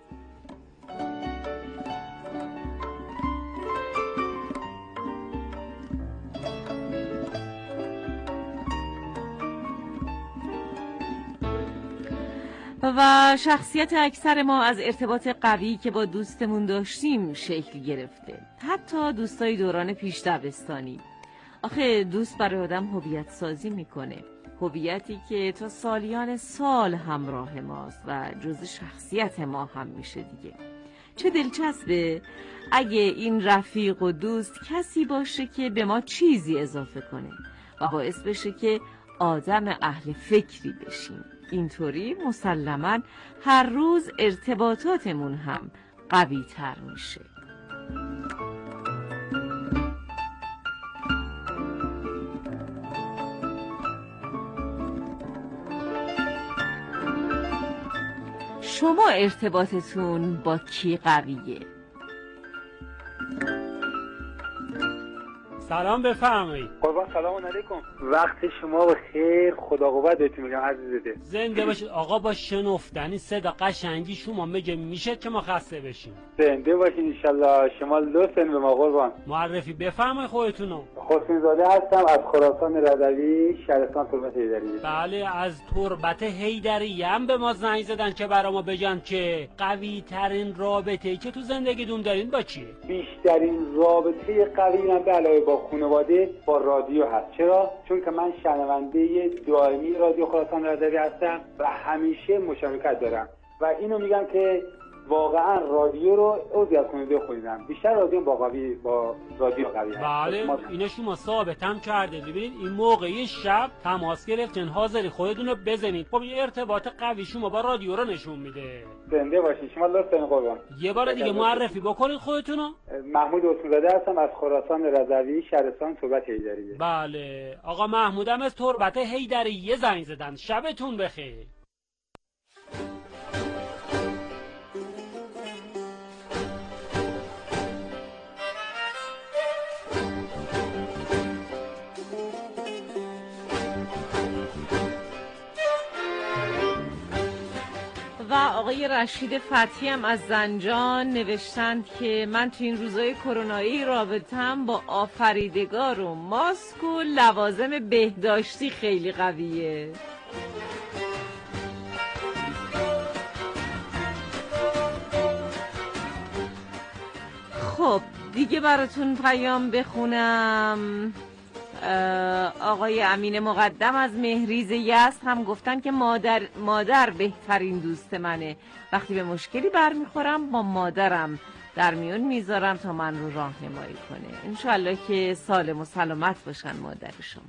و شخصیت اکثر ما از ارتباط قوی که با دوستمون داشتیم شکل گرفته. حتی دوستای دوران پیش دبستانی. آخه دوست برای آدم هویت سازی میکنه. هویتی که تا سالیان سال همراه ماست و جزء شخصیت ما هم میشه دیگه. چه دلچسبه اگه این رفیق و دوست کسی باشه که به ما چیزی اضافه کنه و باعث بشه که آدم اهل فکری بشیم. اینطوری مسلماً هر روز ارتباطاتمون هم قوی تر میشه. شما ارتباطتون با کی قویه؟ سلام بفرمایید. قربان سلام علیکم. وقت شما بخیر. خدا قوت بهتون میگم عزیزده. زنده باشید آقا. با شنفتنی صدا قشنگی شما میگه میشه که ما خسته بشیم. زنده باشید ان شاءالله. شما لطفاً به ما قربان. معرفی بفرمایید خودتونو. حسین زاده هستم از خراسان رضوی، شهرستان تربت حیدریه. بله، از تربت حیدریه هم به ما زنگ زدن که برای ما بگن که قوی ترین رابطه‌ای که تو زندگیتون دارین با چیه؟ بیشترین رابطه قوی من به علاوه با خانواده با رادیو هست. چرا؟ چون که من شنونده دائمی رادیو خراسان رضوی هستم و همیشه مشارکت دارم و اینو میگم که واقعا رادیو رو عضوی از خانواده خودم. بیشتر رادیو با رادیو قوی هست. بله، اینو شما ثابت هم کرده. ببینید این موقعی شب تماس گرفتین، حاضری خودتون رو بزنید. خب این ارتباط قوی شما با رادیو رو نشون میده. زنده باشید. شما لطفاً قربان. یه بار دیگه معرفی بکنید خودتون رو. محمود حسین‌زاده هستم از خراسان رضوی، شهرستان تربت حیدریه. بله، آقا محمود هم از تربت حیدریه زنگ زدن. شبتون بخیر. و آقای رشید فتحی هم از زنجان نوشتند که من تو این روزای کرونایی رابطم با آفریدگار و ماسک و لوازم بهداشتی خیلی قویه. خب دیگه براتون پیام بخونم. آقای امین مقدم از مهریز یزد هم گفتن که مادر بهترین دوست منه. وقتی به مشکلی برمیخورم با مادرم در میون میذارم تا من رو راهنمایی کنه. انشالله که سالم و سلامت باشن مادر شما.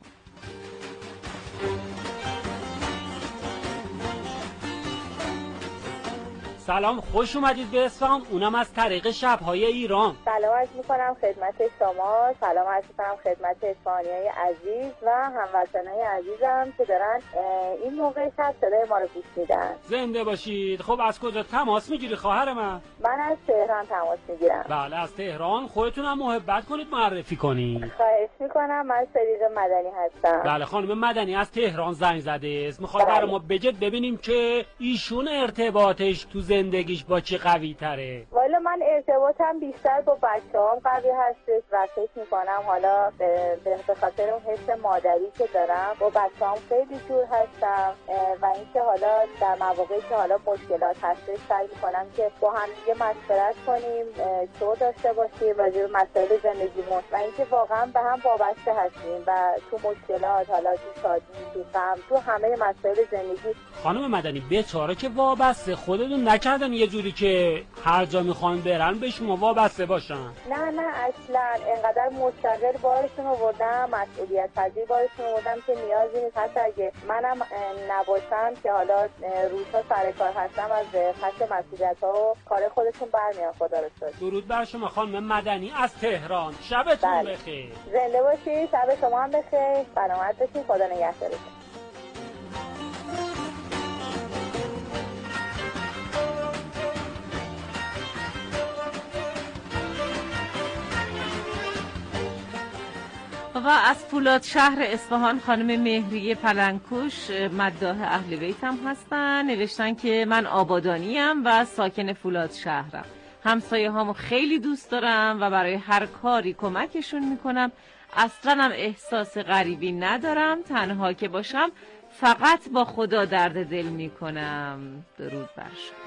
سلام، خوش اومدید به اصفهان، اونم از طریق شب‌های ایران. سلام عرض می‌کنم خدمت شما، سلام عرض می‌کنم خدمت اصفهانیای عزیز و هموطنای عزیزم که دارن این موقع شب صدای ما رو گوش میدن. زنده باشید. خب از کجا تماس میگیری خواهر من؟ من از تهران تماس میگیرم. بله از تهران. خودتون هم محبت کنید معرفی کنید. خواهش می‌کنم. من صدیق مدنی هستم. بله خانم مدنی از تهران زنگ زده است. می‌خواد برای ما بگید ببینیم که ایشون ارتباطش تو زندگیش با چی قوی تره؟ والا من ارتباطم بیشتر با بچه‌هام قوی هستش و فکر می‌کنم حالا به خاطر اون حس مادری که دارم با بچه‌هام خیلی جور هستم و اینکه حالا در مواقعی که حالا مشکلات هستش سعی می‌کنم که با هم دیگه مشورت کنیم، شور داشته باشیم راجع به مسائل زندگیمون و اینکه واقعا به هم وابسته هستیم و تو مشکلات، حالا تو شادی، تو غم، تو همه مسائل زندگی. خانم مدنی بیچاره که وابسته خودتون نکردن یه جوری که هر جا میخوان برن به شما وابسته باشن؟ نه اصلا اینقدر مستقل بارشون آوردم، مسئولیت پذیر بارشون آوردم که نیازی نیست حتی اگه منم نباشم که حالا روزها سر کار هستم از خط مسئولیت‌ها و کار خودشون برمیان. خدا رو شکر. درود بر شما خانم مدنی از تهران. شبتون بله. بخیر. زنده باشید. شب شما هم بخیر. سلامت باشید. خدا نگهدارتون. و از فولاد شهر اصفهان خانم مهریه پلنگکوش مداح اهل بیت هم هستن. نوشتن که من آبادانیم و ساکن فولاد شهرم. همسایه هامو خیلی دوست دارم و برای هر کاری کمکشون میکنم. اصلا هم احساس غریبی ندارم. تنها که باشم فقط با خدا درد دل میکنم. درود بر شما.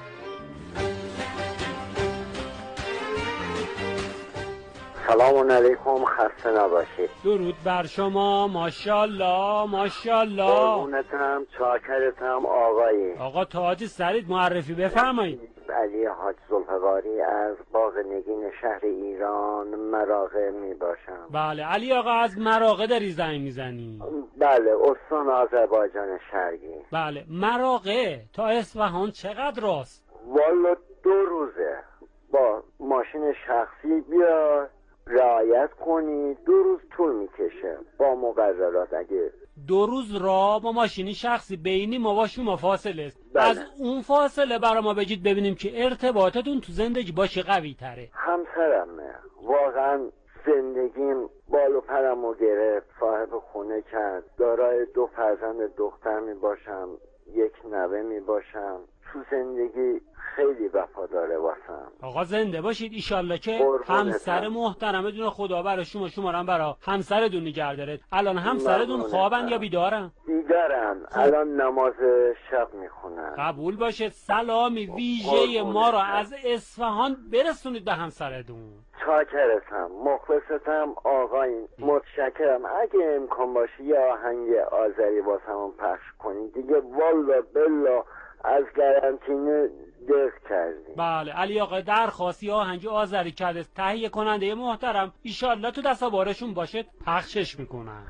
سلام علیکم، خسته نباشید. درود بر شما. ماشاءالله ماشاءالله. قربونتم، چاکرتم آقایی. آقا تاج سرید معرفی بفرمایید. علی حاج ذوالفقاری از باغ نگین شهر ایران مراغه می باشم. بله علی آقا از مراغه داری زنگ میزنی؟ بله استان آذربایجان شرقی. بله مراغه تا اصفهان چقدر راست؟ والا 2 روزه. با ماشین شخصی بیا رعایت کنی 2 روز طول میکشه با مقررات. اگه 2 روز را با ماشینی شخصی بینی ما با شما فاصله است. بله. از اون فاصله برای ما بگید ببینیم که ارتباطتون تو زندگی با چه قوی تره. همسرمه واقعا زندگیم بال و پرمو گرفت، صاحب خونه کرد، دارای 2 فرزند دختر می باشم، 1 نوه می باشم. تو زندگی خیلی وفاداره واسم. آقا زنده باشید. ایشالله که همسر محترمه دونه خدا برای شما رو هم برای همسرتون نگه داره. الان همسرتون خوابن یا بیدارن؟ بیدارن. الان نماز شب میخونن. قبول باشه. سلامی ویژه ما رو از اصفهان برسونید به همسرتون. چاکرتم، مخلصتم آقای. متشکرم. اگه امکان باشه یه آهنگ آذری واسمون پخش کنید دیگه. والا بلا از گرانتینه دق کردیم. بله علی آقا درخواستی آهنگ آذری کرده، تهیه کننده محترم ایشالله تو دستاوارشون باشه پخشش میکنن.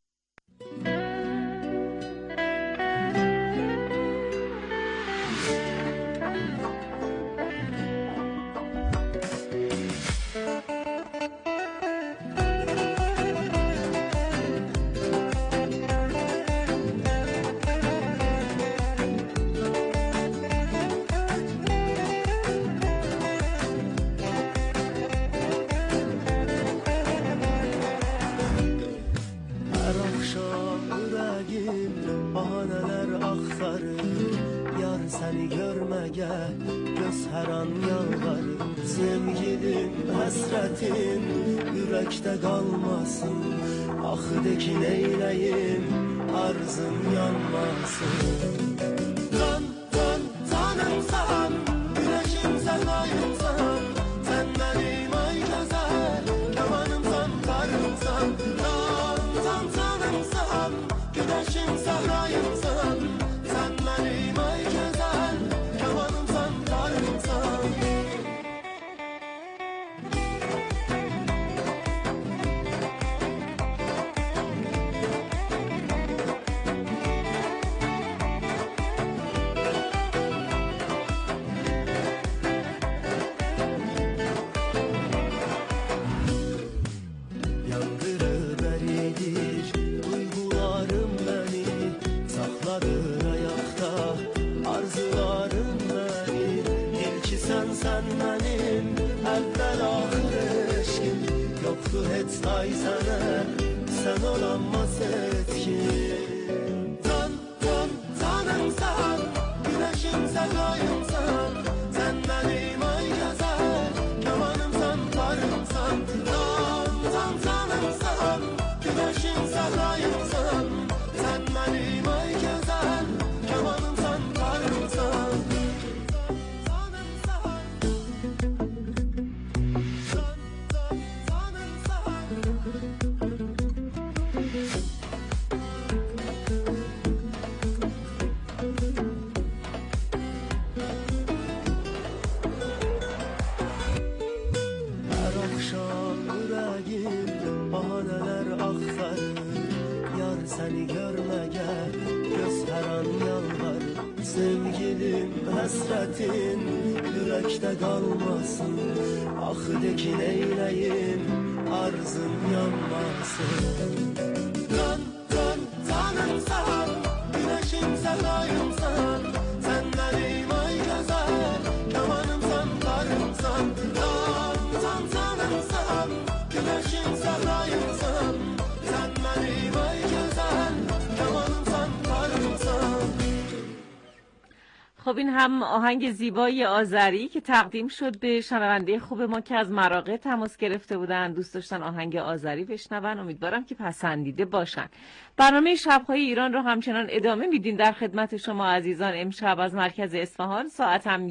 Seni görmeye göz her an yalvarır. Sevgilin, hasretin yürekte kalmasın. Ah de ki neyleyim, arzım yanmasın. Can, can, canımsan, güneşim sen ayımsan. Sen benim ay güzel Sen benim evvel ahir eşkim Yoktu hiç say sana Sen olanmaz etkin Tanım sen Güneşim sedayım sen Sen benim ay gezer Kemanım sen parım sen Tanım sen Güneşim sedayım sen Sen benim ay gezer Kemanım sen parım sen Seni görmeye göz her an yalvar Sevgilim hasretin yürekte kalmasın Ah dekin eyleyim arzım yanmasın Tanım sen güneşim sedayım sen Sen benim ay gezer kemanım sen karım sen Tanım sen güneşim sedayım sen Sen benim ay خب این هم آهنگ زیبای آذری که تقدیم شد به شنونده خوب ما که از مراغه تماس گرفته بودن دوست داشتن آهنگ آذری بشنون امیدوارم که پسندیده باشن برنامه شب‌های ایران رو همچنان ادامه میدیم در خدمت شما عزیزان امشب از مرکز اصفهان ساعت هم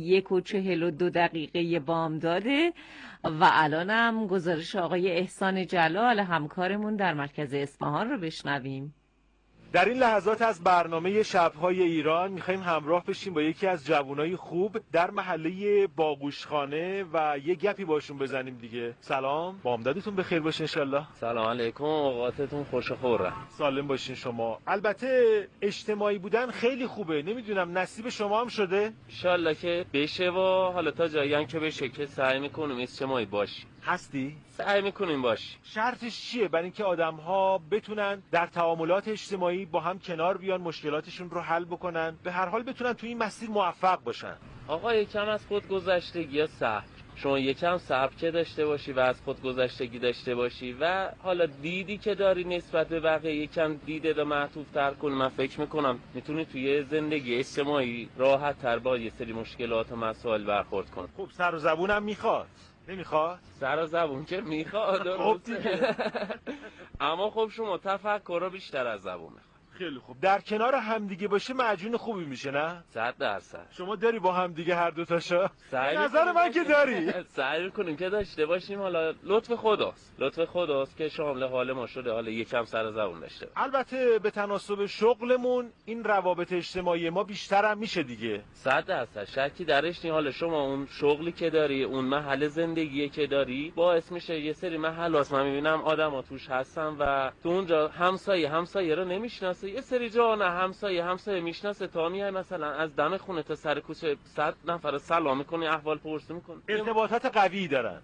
1:42 بامداده و الانم گزارش آقای احسان جلال همکارمون در مرکز اصفهان رو بشنویم در این لحظات از برنامه شب‌های ایران می‌خوایم همراه بشیم با یکی از جوانای خوب در محله باقوشخانه و یه گپی باشون بزنیم دیگه. سلام، بامدادتون بخیر باشه انشالله. سلام علیکم، اوقاتتون خوش و خورم. سالم باشین شما. البته اجتماعی بودن خیلی خوبه، نمیدونم نصیب شما هم شده؟ انشالله که بشه و حالا تا جایی هم که بشه که سعی می‌کنیم اجتماعی باشیم. هستی؟ سعی میکنیم باش. شرطش چیه برای اینکه آدم‌ها بتونن در تعاملات اجتماعی با هم کنار بیان مشکلاتشون رو حل بکنن به هر حال بتونن تو این مسیر موفق باشن؟ آقا یکم از خودگذشتگی یا صبر شما یکم صبر که داشته باشی و از خودگذشتگی داشته باشی و حالا دیدی که داری نسبت به بقیه یکم دیده رو معطوف‌تر کنی من فکر میکنم میتونی توی زندگی اجتماعی راحت تر با یه سری مشکلات و مسائل برخورد کنی. خب سر و زبونم میخواد نمیخواد؟ سر و زبون که میخواد خب دیگه اما خب شما تفکر رو بیشتر از زبون میخواد. خیلی خوب در کنار همدیگه باشه معجون خوبی میشه نه؟ 100%. شما داری با همدیگه هر دو تاشا؟ نظر من که داری. سعی کنیم که داشته باشیم حالا لطف خداست که شامل حال ما شده حالا یکم سر زبون داشته. البته به تناسب شغلمون این روابط اجتماعی ما بیشتر هم میشه دیگه. 100% شکی درش نیست. حالا شما اون شغلی که داری اون محل زندگی که داری باعث میشه یه سری محلات من میبینم آدما توش هستن و تو اونجا همسایه رو نمیشناسه یه سری جا نه همسایه میشناسه تا میای مثلا از دم خونه تا سر کوچه 100 نفر سلام میکنی احوال پرسی میکنی ارتباطات قوی دارن.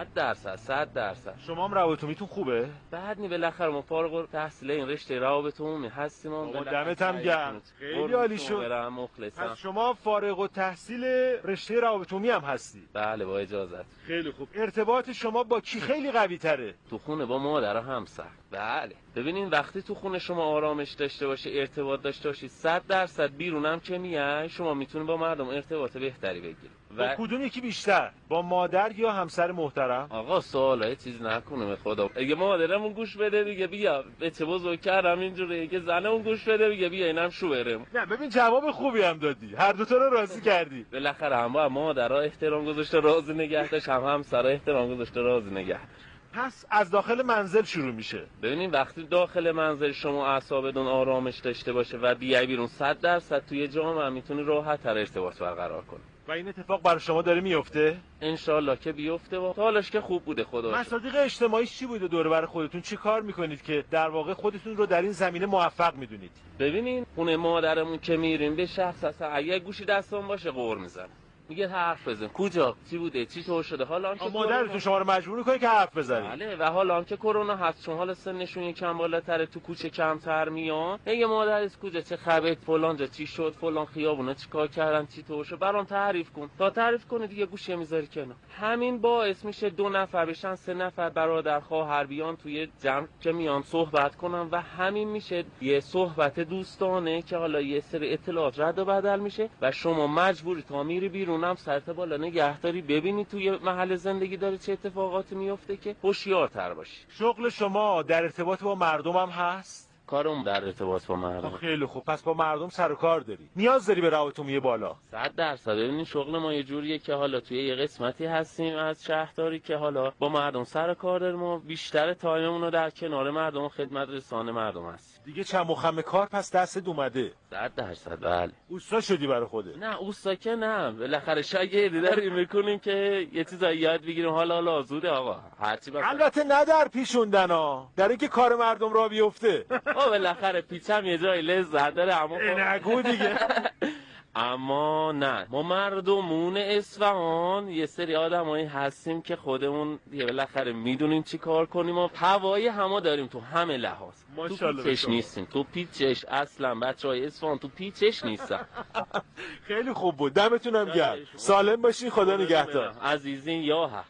100%. شما هم روابط عمومیتون خوبه؟ بعد نی بالاخره ما فارغ التحصیل این رشته روابط عمومی هستیم. دمت هم گرم. خیلی عالی شد. پس شما فارغ التحصیل رشته روابط عمومی هم هستی؟ بله با اجازت. خیلی خوب. ارتباط شما با کی خیلی قوی تره؟ تو خونه با مادر و همسر. بله. ببینین وقتی تو خونه شما آرامش داشته باشه ارتباط داشته باشی 100% بیرونم که میای شما میتونی با مردم ارتباط بهتری بگیری. با کدوم یکی بیشتر؟ با مادر یا همسر محترم؟ آقا سوالای چیز نکنه به خدا. اگه مادرمون گوش بده دیگه بیا بچه بزرگ کردم اینجوری اگه زنمون گوش بده دیگه بیا اینم شوهرم. نه ببین جواب خوبی هم دادی. هر دو تا رو راضی کردی. بالاخره هم با مادرها احترام گذاشته راضی نگه داشت هم همسرها احترام گذاشته راضی نگه. پس از داخل منزل شروع میشه. ببینیم وقتی داخل منزل شما اعصابتون آرامش داشته باشه و بیای بیرون 100% توی جامعه میتونی راحت تر ارتباط برقرار کنی. و این اتفاق برای شما داره میفته؟ انشالله که بیفته و حالش که خوب بوده خدا. مصادیق اجتماعی چی بوده دور بر خودتون؟ چی کار میکنید که در واقع خودتون رو در این زمینه موفق میدونید؟ ببینین خونه مادرمون که میریم به شخص اصلا اگه گوشی دستمون باشه قور میزنه. میگه حرف بزن. کجا چی بوده چی طور شده؟ حالا که مادرتون شما رو مجبور کنه که حرف بزنید. بله، و حالا که کرونا هست چون حالا سنشون یکم بالاتره تو کوچه کمتر میان. یه مادر از کجا چه خبر فلان جا چی شد، فلان خیابونا چیکار کردن، چی طور شد، برام تعریف کن. تا تعریف کنه دیگه گوشه میذاری کنار. همین باعث میشه 2 نفر بشن 3 نفر برادر خواهر بیان توی جمع که میان صحبت کنن و همین میشه یه صحبت دوستانه که حالا یه سری اطلاعات رد و بدل میشه و شما مجبوری تا میری بیرونم سرت بالا نگهداری ببینی توی محل زندگی داره چه اتفاقاتی میفته که هوشیارتر باشی. شغل شما در ارتباط با مردم هم هست؟ کارم در ارتباط با مردم. خیلی خوب، پس با مردم سر و کار داری. نیاز داری به روابط بالا. 100%. ببینید شغل ما یه جوریه که حالا توی یه قسمتی هستیم از شهرداری که حالا با مردم سر و کار داریم و بیشتر تایممون رو در کنار مردم و خدمت رسانه مردم هست. دیگه چند مخم کار پس دستت اومده. 100%. بله. اوستا شدی برای خودت؟ نه اوستا که نه، بالاخره شاگردی داریم میکنیم که یه چیزایی یاد بگیریم. حالا آزوده آقا هرچی باشه. البته نه در پیشوندن ها، در اینکه کار مردم را بیفته. بالاخره پیچم یه جای لذت داره اما نگو دیگه. اما نه، ما مردمون اصفهان یه سری آدمایی هستیم که خودمون دیگه بالاخره میدونیم چی کار کنیم و هوای همه داریم تو همه لحاظ. تو پیچش نیستیم، تو پیچش اصلا بچهای اصفهان تو پیچش نیستن. خیلی خوب بود، دمتونم گرم. سالم باشین، خدا نگهدار. عزیزین یا حق.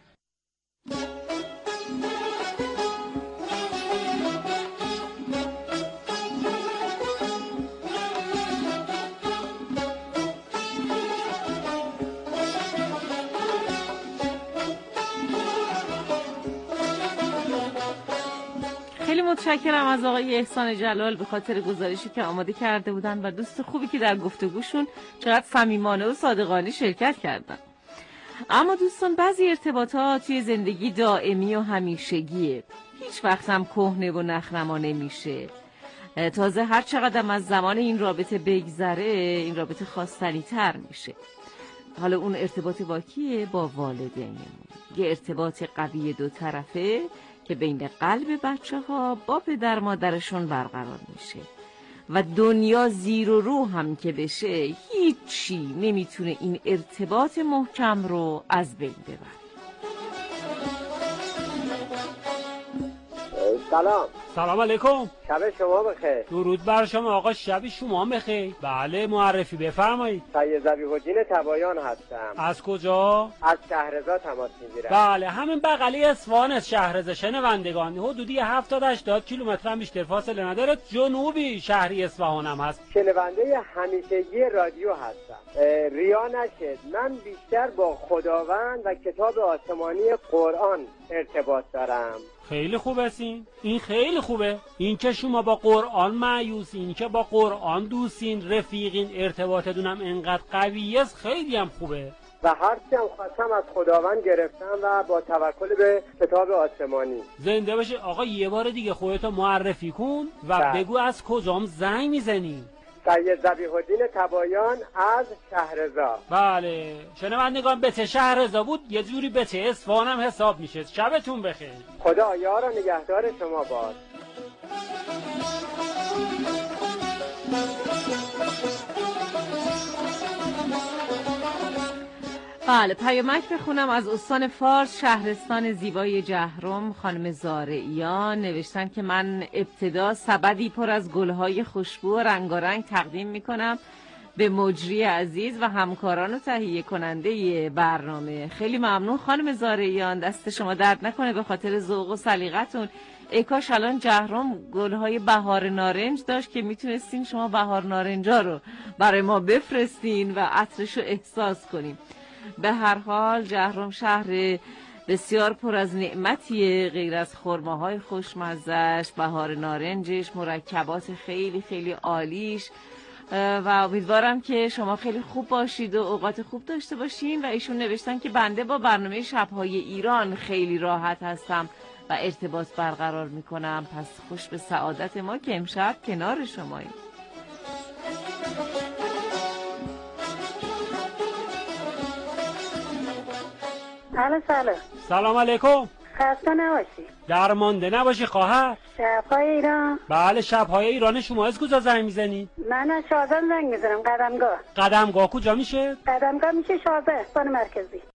خیلی متشکرم از آقای احسان جلال به خاطر گزارشی که آماده کرده بودن و دوست خوبی که در گفتگوشون چقدر صمیمانه و صادقانه شرکت کردن. اما دوستان بعضی ارتباطات توی زندگی دائمی و همیشگیه، هیچ وقت هم کهنه و نخنما نمیشه. تازه هر چقدر از زمان این رابطه بگذره این رابطه خواستنی تر میشه. حالا اون ارتباط با کیه؟ با والدینمون. یه ارتباط قوی 2 طرفه که بین قلب بچه ها با پدر مادرشون برقرار میشه و دنیا زیر و رو هم که بشه هیچی نمیتونه این ارتباط محکم رو از بین ببره. سلام علیکم. شب شما بخیر. درود بر شما آقا، شب شما بخیر. بله معرفی بفرمایید. سید ذبیح‌الدین تبایان هستم. از کجا؟ از شهرزا تماس میگیرم. بله همین بغلی اصفهان از شهرزا. شنوندگان حدودی 70-80 کیلومتر هم بیشتر فاصله نداره، جنوبی شهری اصفهان هم هست. شنونده همیشگی رادیو هستم. ریا نشد، من بیشتر با خداوند و کتاب آسمانی قرآن ارتباط دارم. خیلی خوب هستین، این خیلی خوبه. این که شما با قرآن مایوسین، که با قرآن دوستین، رفیقین، ارتباطتون هم انقدر قویه است، خیلی هم خوبه. و هرچی هم خواستم از خداوند گرفتم و با توکل به کتاب آسمانی. زنده باشه آقا. یه بار دیگه خودتو معرفی کن و بگو از کجام زنگ میزنی. سید ذبیح‌الدین تبایان از شهرزا. بله شنوندگان به چه شهرزا بود یه جوری به چه اصفهان هم حساب میشه. شبتون بخیر. خدا یار و نگهدار شما باد. بله پیامک بخونم از استان فارس شهرستان زیبای جهرم. خانم زارعیان نوشتن که من ابتدا سبدی پر از گلهای خوشبو و رنگارنگ تقدیم میکنم به مجری عزیز و همکاران و تهیه کننده برنامه. خیلی ممنون خانم زارعیان، دست شما درد نکنه به خاطر ذوق و سلیقتون. ای کاش الان جهرم گلهای بهار نارنج داشت که میتونستین شما بهار نارنجا رو برای ما بفرستین و عطرش رو احساس کنیم. به هر حال جهرم شهر بسیار پر از نعمتیه، غیر از خرماهای خوشمزه‌اش، بهار نارنجش، مرکبات خیلی خیلی عالیش و امیدوارم که شما خیلی خوب باشید و اوقات خوب داشته باشین. و ایشون نوشتن که بنده با برنامه شب‌های ایران خیلی راحت هستم و ارتباط برقرار میکنم. پس خوش به سعادت ما که امشب کنار شماییم. سلام. سلام علیکم. خسته نباشی. درمانده نباشی خواهر. شب‌های ایران. بله شب‌های ایران. شما از کجا زنگ میزنی؟ من از شازن زنگ میزنم. قدمگاه. قدمگاه کجا میشه؟ قدمگاه میشه 16 استان مرکزی.